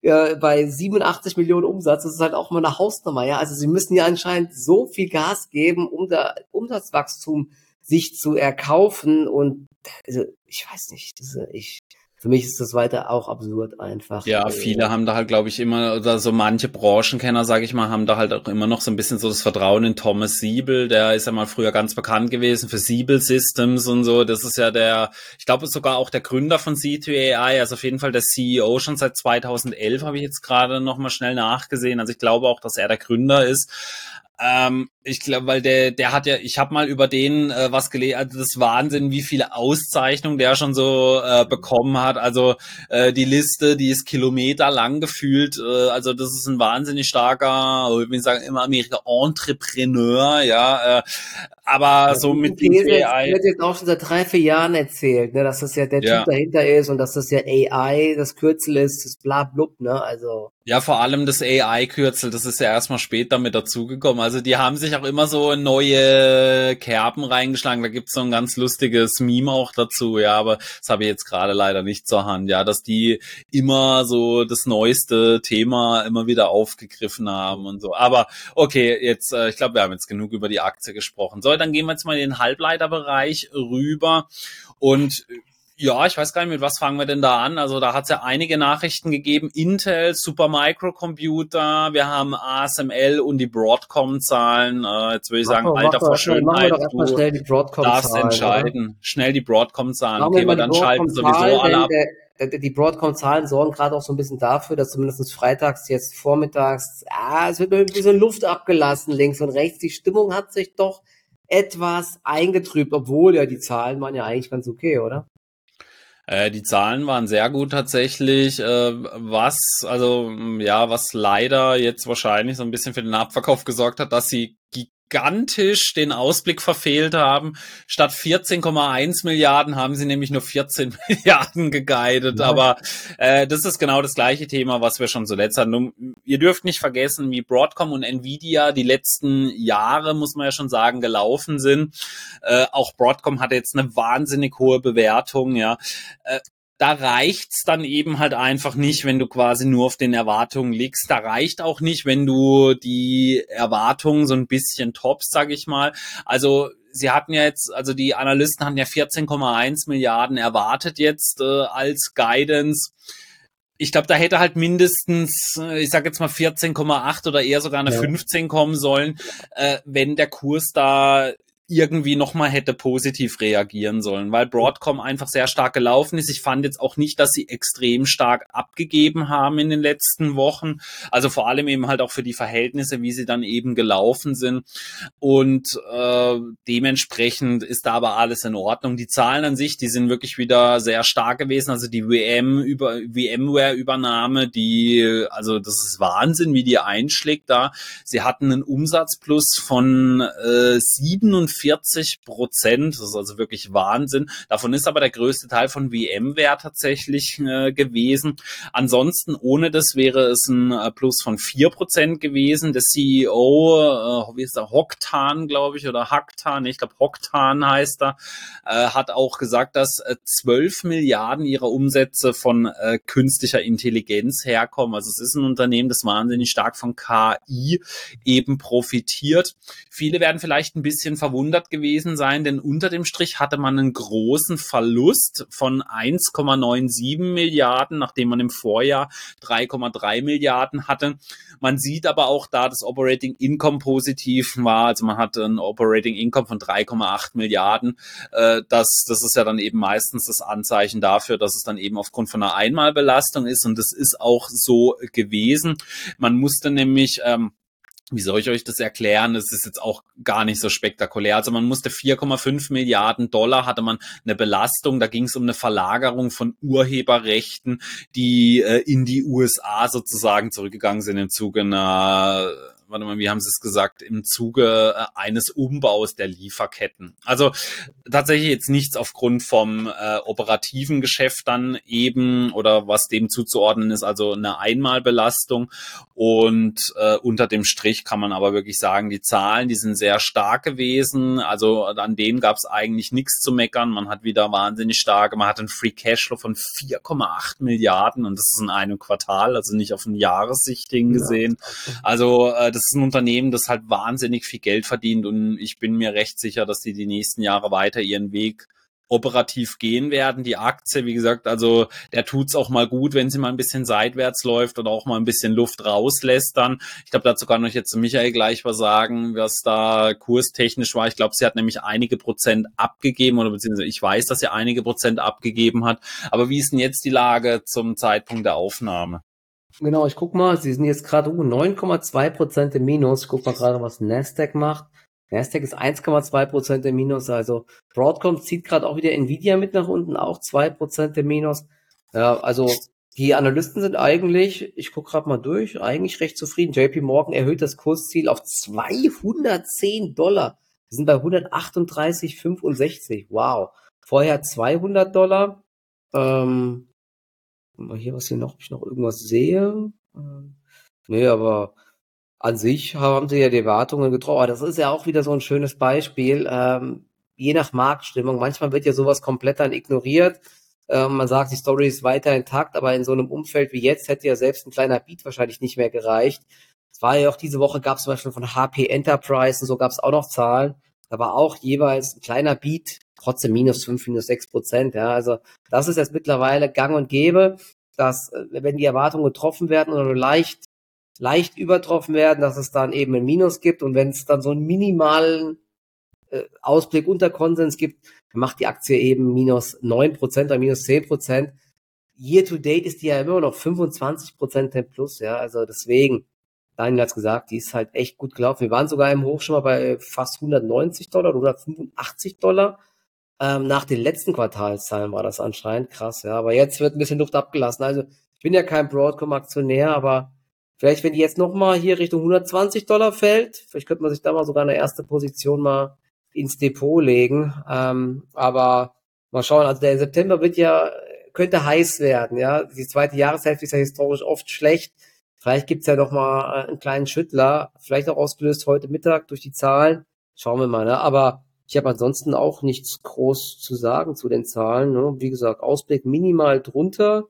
äh, bei siebenundachtzig Millionen Umsatz, das ist halt auch mal eine Hausnummer, ja. Also sie müssen ja anscheinend so viel Gas geben, um da Umsatzwachstum sich zu erkaufen und also, ich weiß nicht, das ist, ich für mich ist das weiter auch absurd einfach. Ja, viele haben da halt, glaube ich, immer, oder so manche Branchenkenner, sage ich mal, haben da halt auch immer noch so ein bisschen so das Vertrauen in Thomas Siebel. Der ist ja mal früher ganz bekannt gewesen für Siebel Systems und so. Das ist ja der, ich glaube sogar auch der Gründer von C zwei A I, also auf jeden Fall der C E O schon seit zweitausendelf, habe ich jetzt gerade noch mal schnell nachgesehen. Also ich glaube auch, dass er der Gründer ist. Ähm, ich glaube, weil der, der hat ja, ich habe mal über den äh, was gelesen, also das ist Wahnsinn, wie viele Auszeichnungen der schon so äh, bekommen hat. Also äh, die Liste, die ist kilometerlang gefühlt. Äh, also das ist ein wahnsinnig starker, ich will sagen immer Amerika Entrepreneur, ja. Äh, aber so mit C zwei A I wird jetzt auch schon seit drei, vier Jahren erzählt, ne, dass das ja der ja. Typ dahinter ist und dass das ja A I, das Kürzel ist, das bla blub, ne, also. Ja, vor allem das A I-Kürzel, das ist ja erstmal später mit dazugekommen. Also die haben sich auch immer so neue Kerben reingeschlagen. Da gibt's so ein ganz lustiges Meme auch dazu, ja, aber das habe ich jetzt gerade leider nicht zur Hand, ja, dass die immer so das neueste Thema immer wieder aufgegriffen haben und so. Aber okay, jetzt, äh, ich glaube, wir haben jetzt genug über die Aktie gesprochen. So, dann gehen wir jetzt mal in den Halbleiterbereich rüber und ja, ich weiß gar nicht, mit was fangen wir denn da an? Also da hat es ja einige Nachrichten gegeben. Intel, Supermicrocomputer, wir haben A S M L und die Broadcom-Zahlen. Äh, jetzt würde ich sagen, Alter vor Schönheit, du schnell die darfst entscheiden. Oder? Schnell die Broadcom-Zahlen. Okay, weil dann schalten sowieso alle ab. Der, die Broadcom-Zahlen sorgen gerade auch so ein bisschen dafür, dass zumindest freitags, jetzt vormittags, ah, es wird ein bisschen Luft abgelassen links und rechts. Die Stimmung hat sich doch etwas eingetrübt, obwohl ja die Zahlen waren ja eigentlich ganz okay, oder? Die Zahlen waren sehr gut tatsächlich, was, also, ja, was leider jetzt wahrscheinlich so ein bisschen für den Abverkauf gesorgt hat, dass sie gigantisch den Ausblick verfehlt haben. Statt vierzehn Komma eins Milliarden haben sie nämlich nur vierzehn Milliarden geguidet. Ja. Aber äh, das ist genau das gleiche Thema, was wir schon zuletzt hatten. Ihr dürft nicht vergessen, wie Broadcom und Nvidia die letzten Jahre, muss man ja schon sagen, gelaufen sind. Äh, auch Broadcom hatte jetzt eine wahnsinnig hohe Bewertung, ja. Äh, Da reicht's dann eben halt einfach nicht, wenn du quasi nur auf den Erwartungen liegst. Da reicht auch nicht, wenn du die Erwartungen so ein bisschen toppst, sag ich mal. Also sie hatten ja jetzt, also die Analysten hatten ja vierzehn Komma eins Milliarden erwartet jetzt äh, als Guidance. Ich glaube, da hätte halt mindestens, ich sag jetzt mal vierzehn Komma acht oder eher sogar eine ja. fünfzehn kommen sollen, äh, wenn der Kurs da irgendwie nochmal hätte positiv reagieren sollen, weil Broadcom einfach sehr stark gelaufen ist. Ich fand jetzt auch nicht, dass sie extrem stark abgegeben haben in den letzten Wochen. Also vor allem eben halt auch für die Verhältnisse, wie sie dann eben gelaufen sind. Und äh, dementsprechend ist da aber alles in Ordnung. Die Zahlen an sich, die sind wirklich wieder sehr stark gewesen. Also die V M über VMware-Übernahme, die, also das ist Wahnsinn, wie die einschlägt da. Sie hatten einen Umsatzplus von äh, siebenundvierzig Prozent, das ist also wirklich Wahnsinn. Davon ist aber der größte Teil von VMware tatsächlich äh, gewesen. Ansonsten ohne das wäre es ein äh, Plus von vier Prozent gewesen. Der C E O, äh, wie ist der, Hocktan, glaube ich, oder Hacktan, ich glaube Hocktan heißt er, äh, hat auch gesagt, dass äh, zwölf Milliarden ihrer Umsätze von äh, künstlicher Intelligenz herkommen. Also es ist ein Unternehmen, das wahnsinnig stark von K I eben profitiert. Viele werden vielleicht ein bisschen verwundert gewesen sein, denn unter dem Strich hatte man einen großen Verlust von eins Komma siebenundneunzig Milliarden, nachdem man im Vorjahr drei Komma drei Milliarden hatte. Man sieht aber auch da, das Operating Income positiv war, also man hatte ein Operating Income von drei Komma acht Milliarden. Das, das ist ja dann eben meistens das Anzeichen dafür, dass es dann eben aufgrund von einer Einmalbelastung ist, und das ist auch so gewesen. Man musste nämlich ähm, wie soll ich euch das erklären? Das ist jetzt auch gar nicht so spektakulär. Also man musste vier Komma fünf Milliarden Dollar, hatte man eine Belastung. Da ging es um eine Verlagerung von Urheberrechten, die äh, in die U S A sozusagen zurückgegangen sind im Zuge einer, warte mal, wie haben Sie es gesagt, im Zuge äh, eines Umbaus der Lieferketten. Also tatsächlich jetzt nichts aufgrund vom äh, operativen Geschäft dann eben oder was dem zuzuordnen ist, also eine Einmalbelastung. Und äh, unter dem Strich kann man aber wirklich sagen, die Zahlen, die sind sehr stark gewesen. Also an denen gab es eigentlich nichts zu meckern. Man hat wieder wahnsinnig starke, man hat einen Free Cashflow von vier Komma acht Milliarden und das ist in einem Quartal, also nicht auf ein Jahressicht gesehen. Ja. Also äh, das ist ein Unternehmen, das halt wahnsinnig viel Geld verdient und ich bin mir recht sicher, dass die die nächsten Jahre weiter ihren Weg operativ gehen werden. Die Aktie, wie gesagt, also der tut's auch mal gut, wenn sie mal ein bisschen seitwärts läuft oder auch mal ein bisschen Luft rauslässt dann. Ich glaube, dazu kann euch jetzt Michael gleich was sagen, was da kurstechnisch war. Ich glaube, sie hat nämlich einige Prozent abgegeben oder beziehungsweise ich weiß, dass sie einige Prozent abgegeben hat. Aber wie ist denn jetzt die Lage zum Zeitpunkt der Aufnahme? Genau, ich guck mal, sie sind jetzt gerade uh, neun Komma zwei Prozent im Minus. Ich guck mal gerade, was Nasdaq macht. Nasdaq ist eins Komma zwei Prozent im Minus, also Broadcom zieht gerade auch wieder Nvidia mit nach unten, auch zwei Prozent im Minus. Ja, also die Analysten sind eigentlich, ich gucke gerade mal durch, eigentlich recht zufrieden. J P Morgan erhöht das Kursziel auf zweihundertzehn Dollar. Wir sind bei hundertachtunddreißig Komma fünfundsechzig. Wow. Vorher zweihundert Dollar. Ähm, mal hier, was hier noch, ob ich noch irgendwas sehe. Ähm, nee, aber an sich haben sie ja die Erwartungen getroffen. Aber das ist ja auch wieder so ein schönes Beispiel. Ähm, je nach Marktstimmung. Manchmal wird ja sowas komplett dann ignoriert. Ähm, man sagt, die Story ist weiter intakt, aber in so einem Umfeld wie jetzt hätte ja selbst ein kleiner Beat wahrscheinlich nicht mehr gereicht. Es war ja auch diese Woche, gab es zum Beispiel von H P Enterprise und so gab es auch noch Zahlen. Da war auch jeweils ein kleiner Beat, trotzdem minus fünf, minus sechs Prozent. Ja, also das ist jetzt mittlerweile gang und gäbe, dass wenn die Erwartungen getroffen werden oder nur leicht leicht übertroffen werden, dass es dann eben ein Minus gibt und wenn es dann so einen minimalen äh, Ausblick unter Konsens gibt, dann macht die Aktie eben minus neun Prozent oder minus zehn Prozent. Year to date ist die ja immer noch fünfundzwanzig Prozent im Plus, ja, also deswegen, Daniel hat's gesagt, die ist halt echt gut gelaufen. Wir waren sogar im Hoch schon mal bei fast hundertneunzig Dollar oder hundertfünfundachtzig Dollar. Ähm, nach den letzten Quartalszahlen war das anscheinend krass, ja, aber jetzt wird ein bisschen Luft abgelassen. Also ich bin ja kein Broadcom-Aktionär, aber vielleicht, wenn die jetzt nochmal hier Richtung hundertzwanzig Dollar fällt, vielleicht könnte man sich da mal sogar eine erste Position mal ins Depot legen. Ähm, aber mal schauen, also der September wird ja, könnte heiß werden, ja. Die zweite Jahreshälfte ist ja historisch oft schlecht. Vielleicht gibt's ja noch mal einen kleinen Schüttler, vielleicht auch ausgelöst heute Mittag durch die Zahlen. Schauen wir mal, ne? Aber ich habe ansonsten auch nichts groß zu sagen zu den Zahlen, ne? Wie gesagt, Ausblick minimal drunter.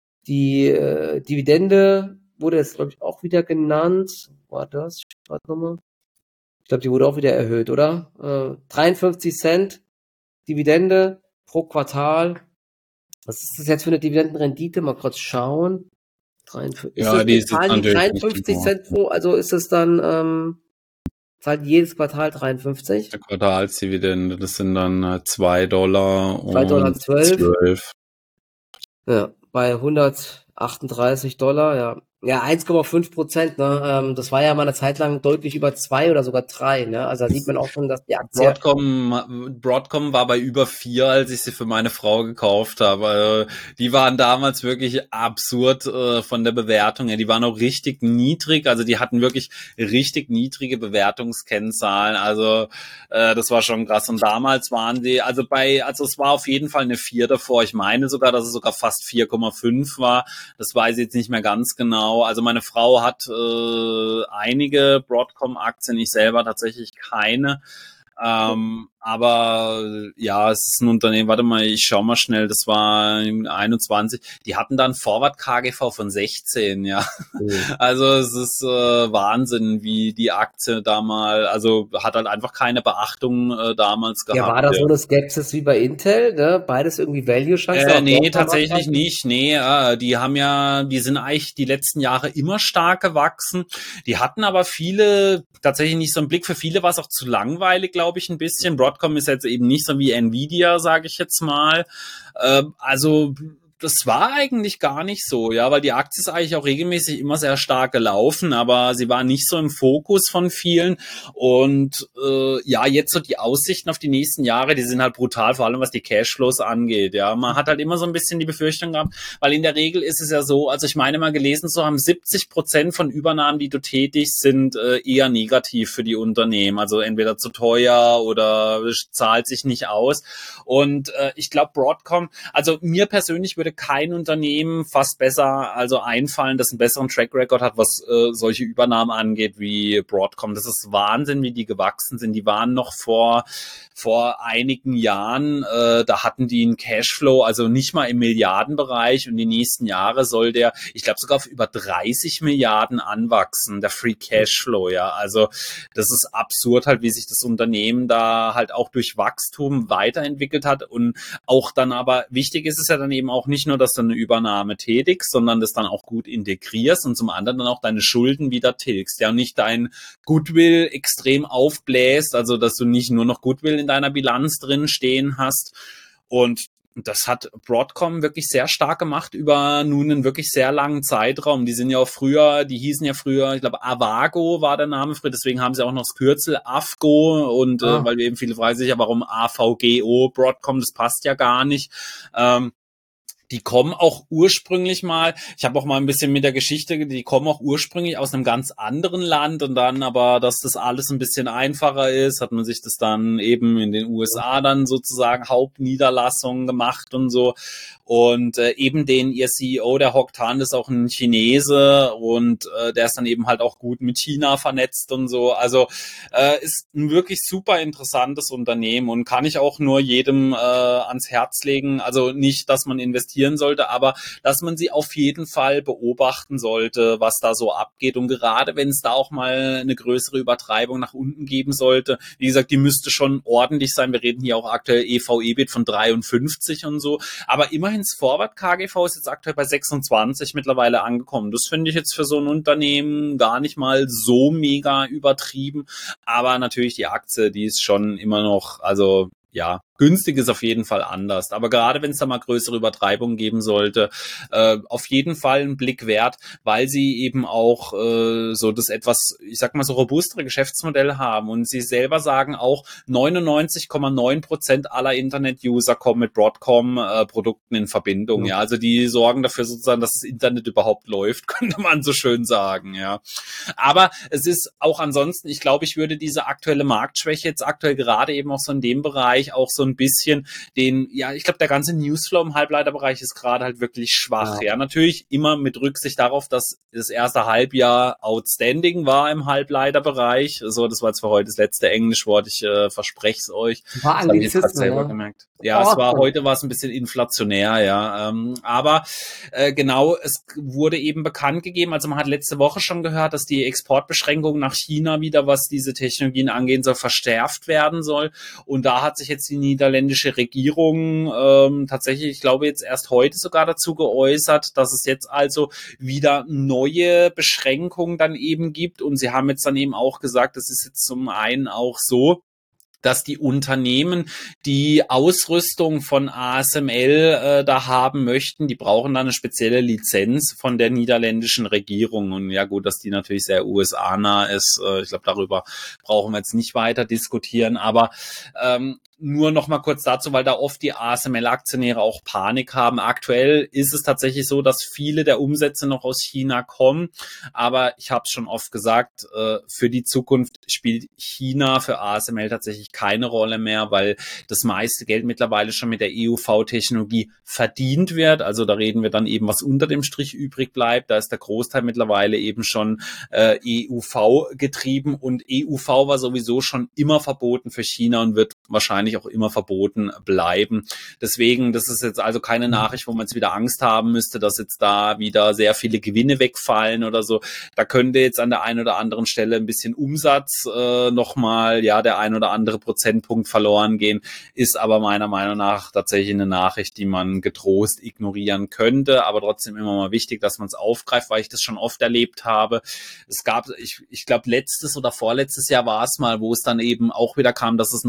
Die äh, Dividende wurde jetzt, glaube ich, auch wieder genannt. War das? Warte nochmal. Ich glaube, die wurde auch wieder erhöht, oder? Äh, dreiundfünfzig Cent Dividende pro Quartal. Was ist das jetzt für eine Dividendenrendite? Mal kurz schauen. dreiundfünfzig, ja, ist die das, ist zahlen die natürlich dreiundfünfzig Cent pro, also ist es dann, ähm, zahlt jedes Quartal dreiundfünfzig? der Quartalsdividende, das sind dann zwei Dollar zwei Dollar und zwölf. zwölf. Ja, bei hundertachtunddreißig Dollar, ja. Ja, eins Komma fünf Prozent, ne? Ähm, das war ja mal eine Zeit lang deutlich über zwei oder sogar drei, ne? Also da sieht man auch schon, dass die Aktie... Broadcom, Broadcom war bei über vier, als ich sie für meine Frau gekauft habe. Die waren damals wirklich absurd äh, von der Bewertung her. Die waren auch richtig niedrig, also die hatten wirklich richtig niedrige Bewertungskennzahlen. Also äh, das war schon krass. Und damals waren die, also bei, also es war auf jeden Fall eine vier davor. Ich meine sogar, dass es sogar fast vier Komma fünf war. Das weiß ich jetzt nicht mehr ganz genau. Also meine Frau hat äh, einige Broadcom-Aktien, ich selber tatsächlich keine. Ähm, aber ja, es ist ein Unternehmen, warte mal, ich schau mal schnell, das war einundzwanzig, die hatten dann Forward K G V von sechzehn, ja. Mhm. Also es ist äh, Wahnsinn, wie die Aktie da mal, also hat halt einfach keine Beachtung äh, damals gehabt. Ja, war da ja so eine Skepsis wie bei Intel, ne? Beides irgendwie Value-Chancen? Äh, nee, tatsächlich nicht, nee, äh, die haben ja, die sind eigentlich die letzten Jahre immer stark gewachsen, die hatten aber viele, tatsächlich nicht so einen Blick, für viele war es auch zu langweilig, glaube ich, ein bisschen. Broadcom ist jetzt eben nicht so wie Nvidia, sage ich jetzt mal. Äh, also das war eigentlich gar nicht so, ja, weil die Aktie ist eigentlich auch regelmäßig immer sehr stark gelaufen, aber sie war nicht so im Fokus von vielen und äh, ja, jetzt so die Aussichten auf die nächsten Jahre, die sind halt brutal, vor allem was die Cashflows angeht, ja. Man hat halt immer so ein bisschen die Befürchtung gehabt, weil in der Regel ist es ja so, also ich meine mal gelesen zu haben, siebzig Prozent von Übernahmen, die du tätigst, sind äh, eher negativ für die Unternehmen, also entweder zu teuer oder zahlt sich nicht aus und äh, ich glaube Broadcom, also mir persönlich würde kein Unternehmen fast besser also einfallen, das einen besseren Track Record hat, was äh, solche Übernahmen angeht wie Broadcom. Das ist Wahnsinn, wie die gewachsen sind. Die waren noch vor vor einigen Jahren, äh, da hatten die einen Cashflow, also nicht mal im Milliardenbereich und die nächsten Jahre soll der, ich glaube sogar auf über dreißig Milliarden anwachsen, der Free Cashflow, ja. Also das ist absurd halt, wie sich das Unternehmen da halt auch durch Wachstum weiterentwickelt hat und auch dann aber wichtig ist es ja dann eben auch nicht nur, dass du eine Übernahme tätigst, sondern das dann auch gut integrierst und zum anderen dann auch deine Schulden wieder tilgst, ja, und nicht dein Goodwill extrem aufbläst, also dass du nicht nur noch Goodwill in deiner Bilanz drin stehen hast und das hat Broadcom wirklich sehr stark gemacht über nun einen wirklich sehr langen Zeitraum. Die sind ja auch früher, die hießen ja früher, ich glaube Avago war der Name früher, deswegen haben sie auch noch das Kürzel Avgo und ah. äh, weil wir eben viele fragen sich ja, warum A V G O Broadcom, das passt ja gar nicht. Ähm, Die kommen auch ursprünglich mal, ich habe auch mal ein bisschen mit der Geschichte, die kommen auch ursprünglich aus einem ganz anderen Land und dann aber, dass das alles ein bisschen einfacher ist, hat man sich das dann eben in den U S A dann sozusagen Hauptniederlassungen gemacht und so. Und äh, eben den, ihr C E O, der Hock Tan, ist auch ein Chinese und äh, der ist dann eben halt auch gut mit China vernetzt und so. Also äh, ist ein wirklich super interessantes Unternehmen und kann ich auch nur jedem äh, ans Herz legen. Also nicht, dass man investieren sollte, aber dass man sie auf jeden Fall beobachten sollte, was da so abgeht. Und gerade wenn es da auch mal eine größere Übertreibung nach unten geben sollte, wie gesagt, die müsste schon ordentlich sein. Wir reden hier auch aktuell E V/E B I T von dreiundfünfzig und so. Aber immerhin das Forward K G V ist jetzt aktuell bei sechsundzwanzig mittlerweile angekommen. Das finde ich jetzt für so ein Unternehmen gar nicht mal so mega übertrieben. Aber natürlich die Aktie, die ist schon immer noch, also ja, günstig ist auf jeden Fall anders. Aber gerade wenn es da mal größere Übertreibungen geben sollte, äh, auf jeden Fall einen Blick wert, weil sie eben auch äh, so das etwas, ich sag mal so robustere Geschäftsmodell haben. Und sie selber sagen auch, neunundneunzig Komma neun Prozent aller Internet-User kommen mit Broadcom-Produkten äh, in Verbindung. Ja. ja, also die sorgen dafür sozusagen, dass das Internet überhaupt läuft, könnte man so schön sagen. Ja, aber es ist auch ansonsten, ich glaube, ich würde diese aktuelle Marktschwäche jetzt aktuell gerade eben auch so in dem Bereich auch so ein bisschen den, ja, ich glaube, der ganze Newsflow im Halbleiterbereich ist gerade halt wirklich schwach. Ja. ja, natürlich immer mit Rücksicht darauf, dass das erste Halbjahr outstanding war im Halbleiterbereich. So, das war jetzt für heute das letzte Englischwort. Ich äh, verspreche es euch. War das habe ich jetzt gerade selber ja. gemerkt. Ja, oh, es war, heute war es ein bisschen inflationär, ja. Ähm, aber äh, genau, es wurde eben bekannt gegeben, also man hat letzte Woche schon gehört, dass die Exportbeschränkungen nach China wieder, was diese Technologien angehen soll, verstärkt werden soll. Und da hat sich jetzt die niederländische Regierung ähm, tatsächlich, ich glaube jetzt erst heute sogar dazu geäußert, dass es jetzt also wieder neue Beschränkungen dann eben gibt. Und sie haben jetzt dann eben auch gesagt, das ist jetzt zum einen auch so, dass die Unternehmen, die Ausrüstung von A S M L äh, da haben möchten, die brauchen dann eine spezielle Lizenz von der niederländischen Regierung. Und ja gut, dass die natürlich sehr U S A-nah ist, äh, ich glaube, darüber brauchen wir jetzt nicht weiter diskutieren, aber ähm, nur noch mal kurz dazu, weil da oft die A S M L-Aktionäre auch Panik haben. Aktuell ist es tatsächlich so, dass viele der Umsätze noch aus China kommen, aber ich habe es schon oft gesagt, äh, für die Zukunft spielt China für A S M L tatsächlich keine Rolle mehr, weil das meiste Geld mittlerweile schon mit der E U V-Technologie verdient wird. Also da reden wir dann eben, was unter dem Strich übrig bleibt. Da ist der Großteil mittlerweile eben schon äh, E U V getrieben und E U V war sowieso schon immer verboten für China und wird wahrscheinlich auch immer verboten bleiben. Deswegen, das ist jetzt also keine Nachricht, wo man jetzt wieder Angst haben müsste, dass jetzt da wieder sehr viele Gewinne wegfallen oder so. Da könnte jetzt an der einen oder anderen Stelle ein bisschen Umsatz äh, nochmal, ja, der ein oder andere Prozentpunkt verloren gehen, ist aber meiner Meinung nach tatsächlich eine Nachricht, die man getrost ignorieren könnte, aber trotzdem immer mal wichtig, dass man es aufgreift, weil ich das schon oft erlebt habe. Es gab, ich, ich glaube, letztes oder vorletztes Jahr war es mal, wo es dann eben auch wieder kam, dass es neue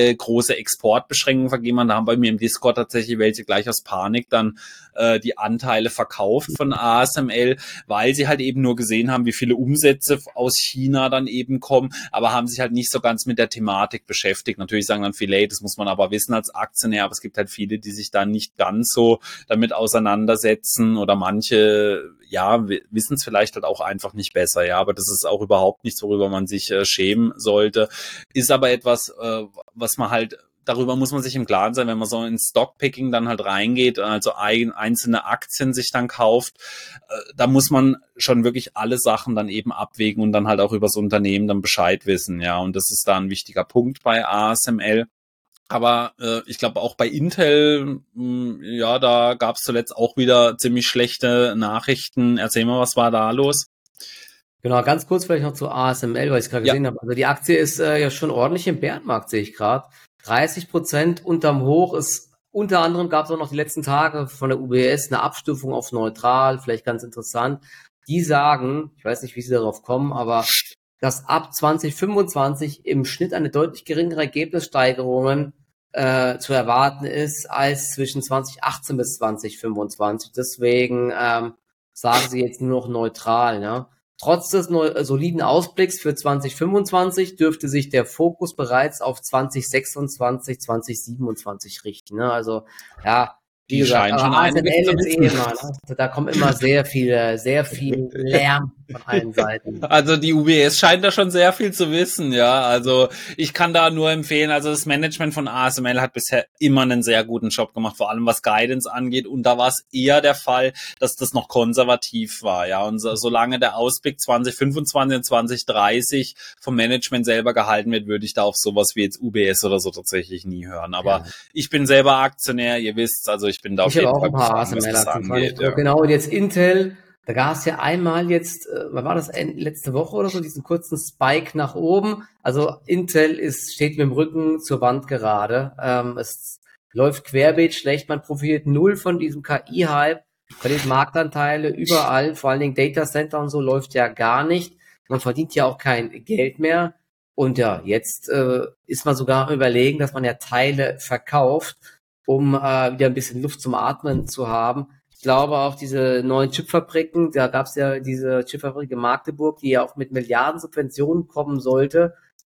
viele große Exportbeschränkungen vergeben haben. Da haben bei mir im Discord tatsächlich welche gleich aus Panik dann äh, die Anteile verkauft von A S M L, weil sie halt eben nur gesehen haben, wie viele Umsätze aus China dann eben kommen, aber haben sich halt nicht so ganz mit der Thematik beschäftigt. Natürlich sagen dann viele, das muss man aber wissen als Aktionär, aber es gibt halt viele, die sich da nicht ganz so damit auseinandersetzen oder manche, ja, wissen es vielleicht halt auch einfach nicht besser, ja, aber das ist auch überhaupt nichts, worüber man sich äh, schämen sollte. Ist aber etwas, äh, was man halt, darüber muss man sich im Klaren sein, wenn man so ins Stockpicking dann halt reingeht, also ein, einzelne Aktien sich dann kauft, äh, da muss man schon wirklich alle Sachen dann eben abwägen und dann halt auch über das Unternehmen dann Bescheid wissen, ja, und das ist da ein wichtiger Punkt bei A S M L. Aber äh, ich glaube auch bei Intel, mh, ja, da gab es zuletzt auch wieder ziemlich schlechte Nachrichten. Erzähl mal, was war da los? Genau, ganz kurz vielleicht noch zu A S M L, weil ich es gerade Ja. gesehen habe. Also die Aktie ist äh, ja schon ordentlich im Bärenmarkt, sehe ich gerade. dreißig Prozent unterm Hoch. Ist unter anderem gab es auch noch die letzten Tage von der U B S eine Abstufung auf neutral, vielleicht ganz interessant. Die sagen, ich weiß nicht, wie sie darauf kommen, aber dass ab zwanzig fünfundzwanzig im Schnitt eine deutlich geringere Ergebnissteigerung äh, zu erwarten ist als zwischen zwanzig achtzehn bis zwanzig fünfundzwanzig. Deswegen ähm, sagen sie jetzt nur noch neutral. Ne? Trotz des neu, soliden Ausblicks für zwanzig fünfundzwanzig dürfte sich der Fokus bereits auf zwanzig sechsundzwanzig, zwanzig siebenundzwanzig richten. Ne? Also ja, wie Die gesagt, scheinen schon A S M einiges L zu ist eh wissen. immer, ne? Da kommt immer sehr viel, sehr viel Lärm von allen Seiten. Also die U B S scheint da schon sehr viel zu wissen, ja. Also ich kann da nur empfehlen, also das Management von A S M L hat bisher immer einen sehr guten Job gemacht, vor allem was Guidance angeht. Und da war es eher der Fall, dass das noch konservativ war, ja. Und so, solange der Ausblick zwanzig fünfundzwanzig und zwanzig dreißig vom Management selber gehalten wird, würde ich da auf sowas wie jetzt U B S oder so tatsächlich nie hören. Aber ja. Ich bin selber Aktionär, ihr wisst, also ich bin da auf ich jeden Fall gefahren, A S M L angeht, ja. Genau, und jetzt Intel, da gab es ja einmal jetzt, äh, wann war das, letzte Woche oder so, diesen kurzen Spike nach oben. Also Intel ist, steht mit dem Rücken zur Wand gerade. Ähm, es läuft querbeet schlecht, man profitiert null von diesem K I-Hype, verliert Marktanteile überall, vor allen Dingen Data Center und so läuft ja gar nicht. Man verdient ja auch kein Geld mehr. Und ja, jetzt äh, ist man sogar am Überlegen, dass man ja Teile verkauft, um äh, wieder ein bisschen Luft zum Atmen zu haben. Ich glaube auch diese neuen Chipfabriken, da gab es ja diese Chipfabrik in Magdeburg, die ja auch mit Milliarden Subventionen kommen sollte.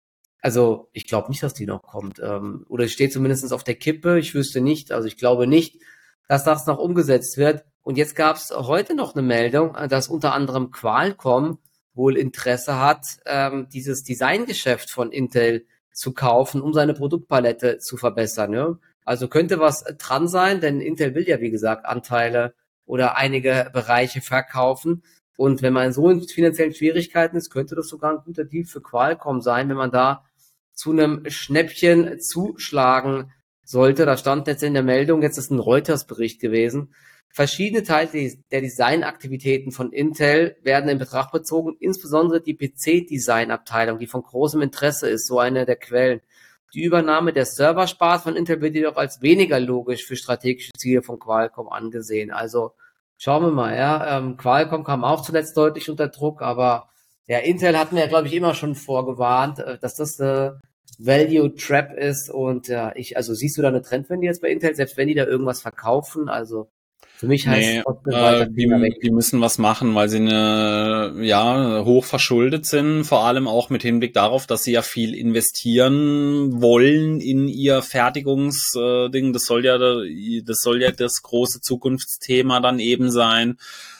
Also ich glaube nicht, dass die noch kommt. Ähm, oder es steht zumindest auf der Kippe. Ich wüsste nicht, also ich glaube nicht, dass das noch umgesetzt wird. Und jetzt gab es heute noch eine Meldung, dass unter anderem Qualcomm wohl Interesse hat, ähm, dieses Designgeschäft von Intel zu kaufen, um seine Produktpalette zu verbessern. Ja? Also könnte was dran sein, denn Intel will ja, wie gesagt, Anteile oder einige Bereiche verkaufen. Und wenn man in so in finanziellen Schwierigkeiten ist, könnte das sogar ein guter Deal für Qualcomm sein, wenn man da zu einem Schnäppchen zuschlagen sollte. Da stand jetzt in der Meldung, jetzt ist ein Reuters-Bericht gewesen, verschiedene Teile der Designaktivitäten von Intel werden in Betracht bezogen, insbesondere die P C-Design-Abteilung, die von großem Interesse ist, so eine der Quellen. Die Übernahme der Serversparte von Intel wird jedoch als weniger logisch für strategische Ziele von Qualcomm angesehen. Also schauen wir mal, ja, ähm, Qualcomm kam auch zuletzt deutlich unter Druck, aber ja, Intel hatten wir ja, glaube ich, immer schon vorgewarnt, äh, dass das eine Value Trap ist und ja, ich, also siehst du da eine Trendwende jetzt bei Intel, selbst wenn die da irgendwas verkaufen, also für mich heißt nee, es trotzdem weiter äh, die, die müssen was machen, weil sie eine, ja, hoch verschuldet sind, vor allem auch mit Hinblick darauf, dass sie ja viel investieren wollen in ihr Fertigungsding. Das soll ja, das soll ja das große Zukunftsthema dann eben sein.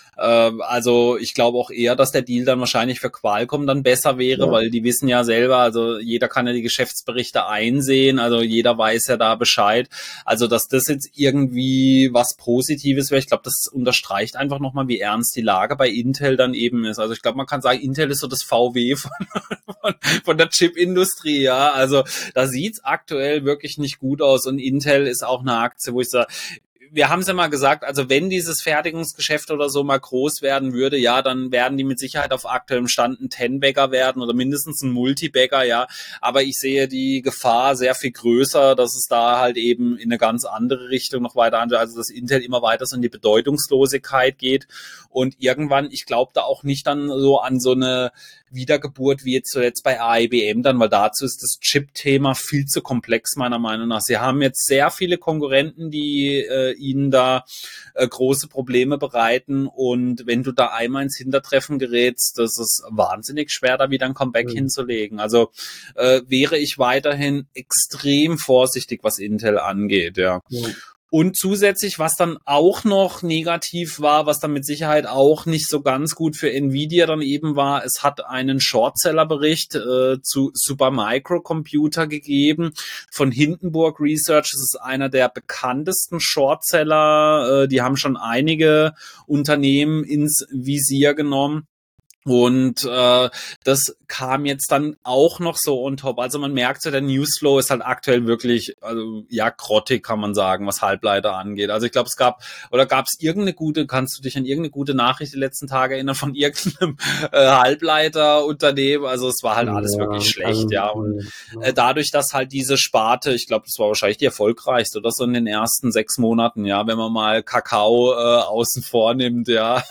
Also ich glaube auch eher, dass der Deal dann wahrscheinlich für Qualcomm dann besser wäre, ja. Weil die wissen ja selber, also jeder kann ja die Geschäftsberichte einsehen, also jeder weiß ja da Bescheid. Also dass das jetzt irgendwie was Positives wäre, ich glaube, das unterstreicht einfach nochmal, wie ernst die Lage bei Intel dann eben ist. Also ich glaube, man kann sagen, Intel ist so das V W von, von, von der Chipindustrie, ja. Also da sieht's aktuell wirklich nicht gut aus und Intel ist auch eine Aktie, wo ich sage, wir haben es ja mal gesagt, also wenn dieses Fertigungsgeschäft oder so mal groß werden würde, ja, dann werden die mit Sicherheit auf aktuellem Stand ein Ten-Bagger werden oder mindestens ein Multi-Bagger, ja. Aber ich sehe die Gefahr sehr viel größer, dass es da halt eben in eine ganz andere Richtung noch weiter an, also dass Intel immer weiter so in die Bedeutungslosigkeit geht und irgendwann, ich glaube da auch nicht dann so an so eine Wiedergeburt wie jetzt zuletzt bei I B M dann, weil dazu ist das Chip-Thema viel zu komplex meiner Meinung nach. Sie haben jetzt sehr viele Konkurrenten, die äh, ihnen da äh, große Probleme bereiten und wenn du da einmal ins Hintertreffen gerätst, das ist wahnsinnig schwer, da wieder ein Comeback mhm. hinzulegen. Also äh, wäre ich weiterhin extrem vorsichtig, was Intel angeht, ja. Mhm. Und zusätzlich, was dann auch noch negativ war, was dann mit Sicherheit auch nicht so ganz gut für Nvidia dann eben war, es hat einen Shortseller-Bericht äh, zu Supermicro Computer gegeben von Hindenburg Research. Das ist einer der bekanntesten Shortseller. Äh, die haben schon einige Unternehmen ins Visier genommen. Und äh, das kam jetzt dann auch noch so on top. Also man merkt so, der Newsflow ist halt aktuell wirklich, also ja, grottig kann man sagen, was Halbleiter angeht. Also ich glaube, es gab, oder gab es irgendeine gute, kannst du dich an irgendeine gute Nachricht die letzten Tage erinnern von irgendeinem äh, Halbleiterunternehmen? Also es war halt alles ja, wirklich schlecht, also, ja. Und äh, dadurch, dass halt diese Sparte, ich glaube, das war wahrscheinlich die erfolgreichste oder so in den ersten sechs Monaten, ja, wenn man mal Kakao äh, außen vor nimmt, ja.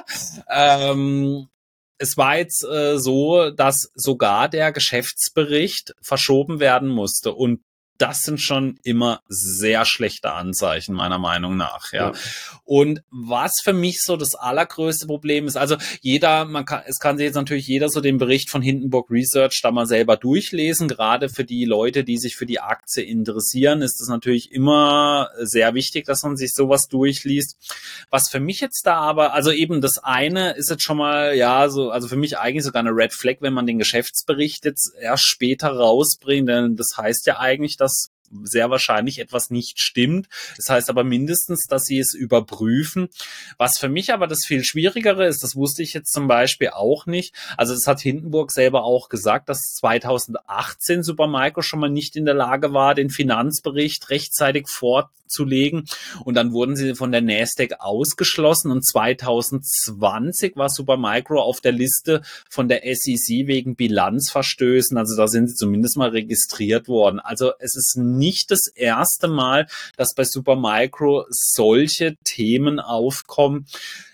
ähm, Es war jetzt äh, so, dass sogar der Geschäftsbericht verschoben werden musste und das sind schon immer sehr schlechte Anzeichen, meiner Meinung nach, ja. ja. Und was für mich so das allergrößte Problem ist, also jeder, man kann, es kann sich jetzt natürlich jeder so den Bericht von Hindenburg Research da mal selber durchlesen. Gerade für die Leute, die sich für die Aktie interessieren, ist es natürlich immer sehr wichtig, dass man sich sowas durchliest. Was für mich jetzt da aber, also eben das eine ist jetzt schon mal, ja, so, also für mich eigentlich sogar eine Red Flag, wenn man den Geschäftsbericht jetzt erst später rausbringt, denn das heißt ja eigentlich, dass sehr wahrscheinlich etwas nicht stimmt. Das heißt aber mindestens, dass sie es überprüfen. Was für mich aber das viel Schwierigere ist, das wusste ich jetzt zum Beispiel auch nicht. Also das hat Hindenburg selber auch gesagt, dass zweitausendachtzehn Supermicro schon mal nicht in der Lage war, den Finanzbericht rechtzeitig vorzulegen. Und dann wurden sie von der Nasdaq ausgeschlossen. Und zweitausendzwanzig war Supermicro auf der Liste von der S E C wegen Bilanzverstößen. Also da sind sie zumindest mal registriert worden. Also es ist nicht das erste Mal, dass bei Supermicro solche Themen aufkommen.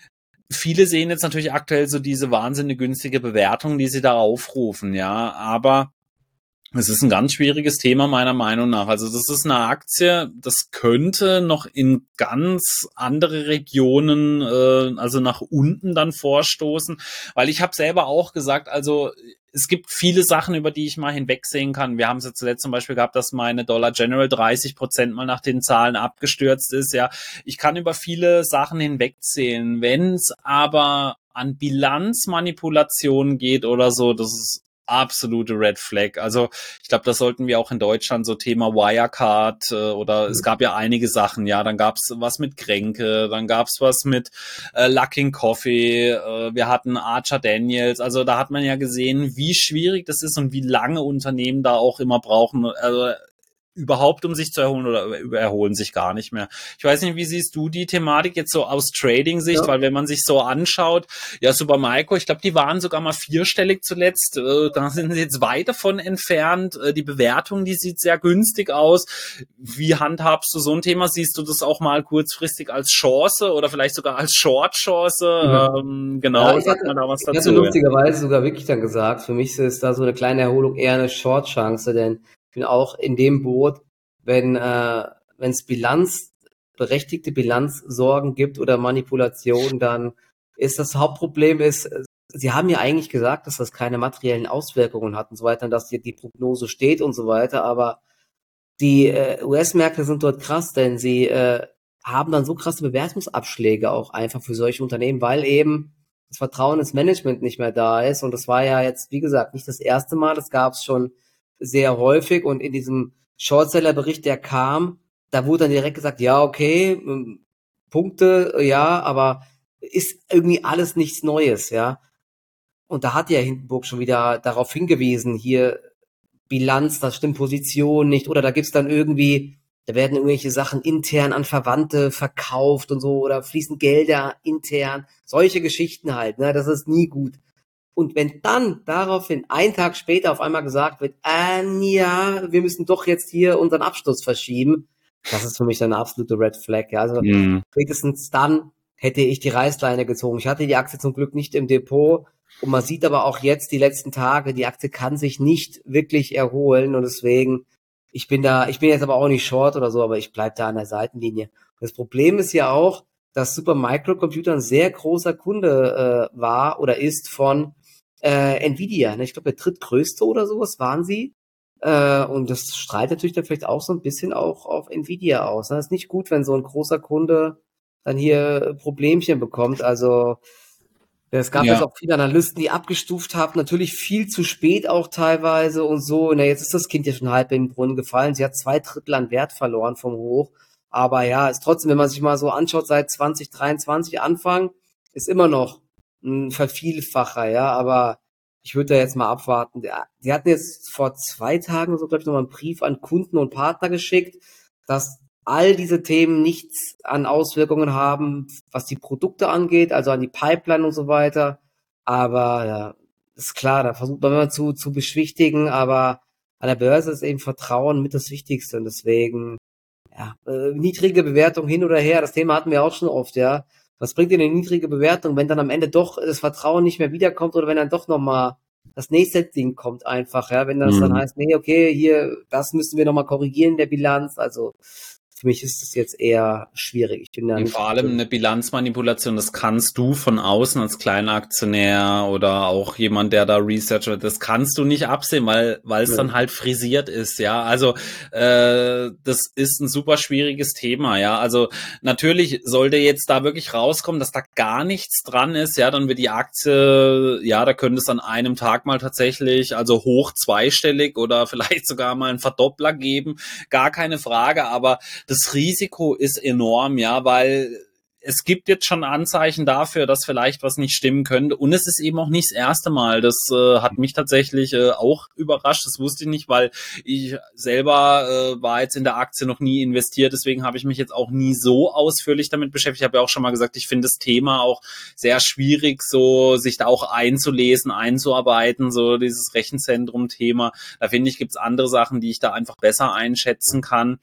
Viele sehen jetzt natürlich aktuell so diese wahnsinnig günstige Bewertung, die sie da aufrufen, ja, aber es ist ein ganz schwieriges Thema meiner Meinung nach. Also das ist eine Aktie, das könnte noch in ganz andere Regionen, äh, also nach unten dann vorstoßen, weil ich habe selber auch gesagt, also es gibt viele Sachen, über die ich mal hinwegsehen kann. Wir haben es ja zuletzt zum Beispiel gehabt, dass meine Dollar General dreißig Prozent mal nach den Zahlen abgestürzt ist. Ja, ich kann über viele Sachen hinwegsehen. Wenn es aber an Bilanzmanipulationen geht oder so, das ist absolute Red Flag. Also ich glaube, das sollten wir auch in Deutschland so Thema Wirecard äh, oder mhm. es gab ja einige Sachen, ja, dann gab's was mit Kränke, dann gab's was mit äh, Luckin Coffee, äh, wir hatten Archer Daniels, also da hat man ja gesehen, wie schwierig das ist und wie lange Unternehmen da auch immer brauchen, also überhaupt, um sich zu erholen oder erholen sich gar nicht mehr. Ich weiß nicht, wie siehst du die Thematik jetzt so aus Trading-Sicht, ja. Weil wenn man sich so anschaut, ja, Supermicro, ich glaube, die waren sogar mal vierstellig zuletzt, äh, da sind sie jetzt weit davon entfernt, äh, die Bewertung, die sieht sehr günstig aus. Wie handhabst du so ein Thema? Siehst du das auch mal kurzfristig als Chance oder vielleicht sogar als Short-Chance? Mhm. Ähm, genau, ja, sag mal da was dazu. Ich hatte lustigerweise ja. sogar wirklich dann gesagt, für mich ist da so eine kleine Erholung eher eine Short-Chance, denn ich bin auch in dem Boot, wenn äh, wenn es Bilanz, berechtigte Bilanzsorgen gibt oder Manipulation, dann ist das Hauptproblem ist, sie haben ja eigentlich gesagt, dass das keine materiellen Auswirkungen hat und so weiter, dass die, die Prognose steht und so weiter, aber die äh, U S-Märkte sind dort krass, denn sie äh, haben dann so krasse Bewertungsabschläge auch einfach für solche Unternehmen, weil eben das Vertrauen ins Management nicht mehr da ist und das war ja jetzt, wie gesagt, nicht das erste Mal, das gab es schon sehr häufig und in diesem Shortseller-Bericht, der kam, da wurde dann direkt gesagt, ja, okay, Punkte, ja, aber ist irgendwie alles nichts Neues, ja. Und da hat ja Hindenburg schon wieder darauf hingewiesen, hier Bilanz, das stimmt Position nicht, oder da gibt's dann irgendwie da werden irgendwelche Sachen intern an Verwandte verkauft und so oder fließen Gelder intern. Solche Geschichten halt, ne? Das ist nie gut. Und wenn dann daraufhin einen Tag später auf einmal gesagt wird, äh, ja, wir müssen doch jetzt hier unseren Absturz verschieben, das ist für mich dann eine absolute Red Flag. Ja. Also mhm. spätestens dann hätte ich die Reißleine gezogen. Ich hatte die Aktie zum Glück nicht im Depot und man sieht aber auch jetzt die letzten Tage, die Aktie kann sich nicht wirklich erholen und deswegen, ich bin da, ich bin jetzt aber auch nicht short oder so, aber ich bleib da an der Seitenlinie. Das Problem ist ja auch, dass Supermicro ein sehr großer Kunde äh, war oder ist von äh, Nvidia. Ne? Ich glaube, der drittgrößte oder sowas waren sie. Äh, und das strahlt natürlich dann vielleicht auch so ein bisschen auch auf Nvidia aus. Ne? Das ist nicht gut, wenn so ein großer Kunde dann hier Problemchen bekommt. Also es gab ja jetzt auch viele Analysten, die abgestuft haben, natürlich viel zu spät auch teilweise und so. Na, jetzt ist das Kind ja schon halb in den Brunnen gefallen. Sie hat zwei Drittel an Wert verloren vom Hoch. Aber ja, ist trotzdem, wenn man sich mal so anschaut, seit zwanzig dreiundzwanzig Anfang, ist immer noch ein Vervielfacher, ja, aber ich würde da jetzt mal abwarten. Die hatten jetzt vor zwei Tagen so, glaube ich, nochmal einen Brief an Kunden und Partner geschickt, dass all diese Themen nichts an Auswirkungen haben, was die Produkte angeht, also an die Pipeline und so weiter. Aber ja, ist klar, da versucht man immer zu, zu beschwichtigen, aber an der Börse ist eben Vertrauen mit das Wichtigste und deswegen, ja, äh, niedrige Bewertung hin oder her, das Thema hatten wir auch schon oft, ja. Was bringt dir eine niedrige Bewertung, wenn dann am Ende doch das Vertrauen nicht mehr wiederkommt oder wenn dann doch nochmal das nächste Ding kommt einfach, ja, wenn das mhm. dann heißt, nee, okay, hier, das müssen wir nochmal korrigieren in der Bilanz, also für mich ist das jetzt eher schwierig. Ich bin da nicht vor allem eine Bilanzmanipulation, das kannst du von außen als kleiner Aktionär oder auch jemand, der da Research wird, das kannst du nicht absehen, weil weil es ja. dann halt frisiert ist, ja. Also äh, das ist ein super schwieriges Thema, ja. Also natürlich sollte jetzt da wirklich rauskommen, dass da gar nichts dran ist, ja, dann wird die Aktie, ja, da könnte es an einem Tag mal tatsächlich, also hoch zweistellig oder vielleicht sogar mal einen Verdoppler geben, gar keine Frage, aber das Risiko ist enorm, ja, weil es gibt jetzt schon Anzeichen dafür, dass vielleicht was nicht stimmen könnte. Und es ist eben auch nicht das erste Mal. Das äh, hat mich tatsächlich äh, auch überrascht. Das wusste ich nicht, weil ich selber äh, war jetzt in der Aktie noch nie investiert. Deswegen habe ich mich jetzt auch nie so ausführlich damit beschäftigt. Ich habe ja auch schon mal gesagt, ich finde das Thema auch sehr schwierig, so sich da auch einzulesen, einzuarbeiten, so dieses Rechenzentrum-Thema. Da finde ich, gibt es andere Sachen, die ich da einfach besser einschätzen kann.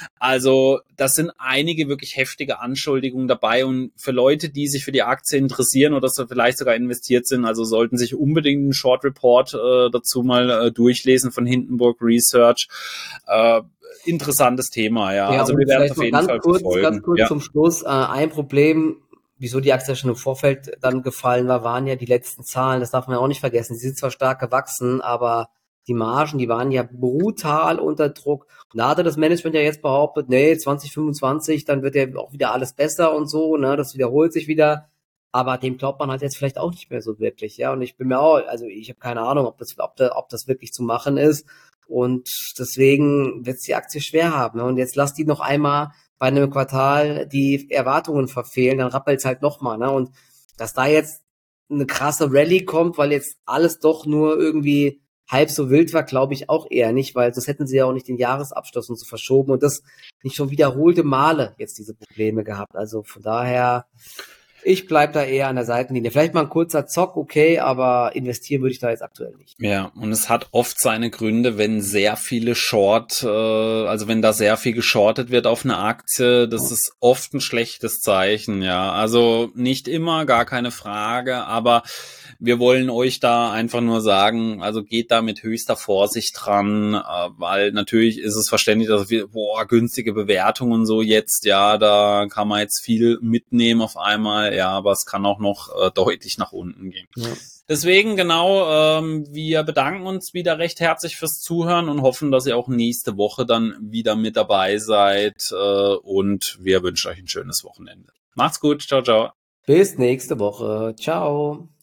Also das sind einige wirklich heftige Anschuldigungen dabei. Und für Leute, die sich für die Aktie interessieren oder so vielleicht sogar investiert sind, also sollten sich unbedingt einen Short Report äh, dazu mal äh, durchlesen von Hindenburg Research. Äh, interessantes Thema, ja. ja Also wir werden es auf jeden ganz Fall kurz, verfolgen. Ganz kurz ja. zum Schluss. Äh, ein Problem, wieso die Aktie schon im Vorfeld dann gefallen war, waren ja die letzten Zahlen. Das darf man ja auch nicht vergessen. Sie sind zwar stark gewachsen, aber die Margen, die waren ja brutal unter Druck. Und da hatte das Management ja jetzt behauptet, nee, zwanzig fünfundzwanzig, dann wird ja auch wieder alles besser und so, ne, das wiederholt sich wieder. Aber dem glaubt man halt jetzt vielleicht auch nicht mehr so wirklich, ja. Und ich bin mir auch, also ich habe keine Ahnung, ob das, ob, da, ob das wirklich zu machen ist. Und deswegen wird es die Aktie schwer haben. Ne? Und jetzt lass die noch einmal bei einem Quartal die Erwartungen verfehlen, dann rappelt's halt nochmal, ne. Und dass da jetzt eine krasse Rallye kommt, weil jetzt alles doch nur irgendwie halb so wild war, glaube ich auch eher nicht, weil das hätten sie ja auch nicht den Jahresabschluss und so verschoben und das nicht schon wiederholte Male jetzt diese Probleme gehabt. Also von daher, ich bleib da eher an der Seitenlinie. Vielleicht mal ein kurzer Zock, okay, aber investieren würde ich da jetzt aktuell nicht. Ja, und es hat oft seine Gründe, wenn sehr viele Short, äh, also wenn da sehr viel geschortet wird auf eine Aktie, das ja. ist oft ein schlechtes Zeichen, ja. Also nicht immer, gar keine Frage, aber wir wollen euch da einfach nur sagen, also geht da mit höchster Vorsicht dran, äh, weil natürlich ist es verständlich, dass wir, boah, günstige Bewertungen und so jetzt, ja, da kann man jetzt viel mitnehmen auf einmal, ja, aber es kann auch noch äh, deutlich nach unten gehen. Ja. Deswegen genau, ähm, wir bedanken uns wieder recht herzlich fürs Zuhören und hoffen, dass ihr auch nächste Woche dann wieder mit dabei seid äh, und wir wünschen euch ein schönes Wochenende. Macht's gut, ciao, ciao. Bis nächste Woche, ciao.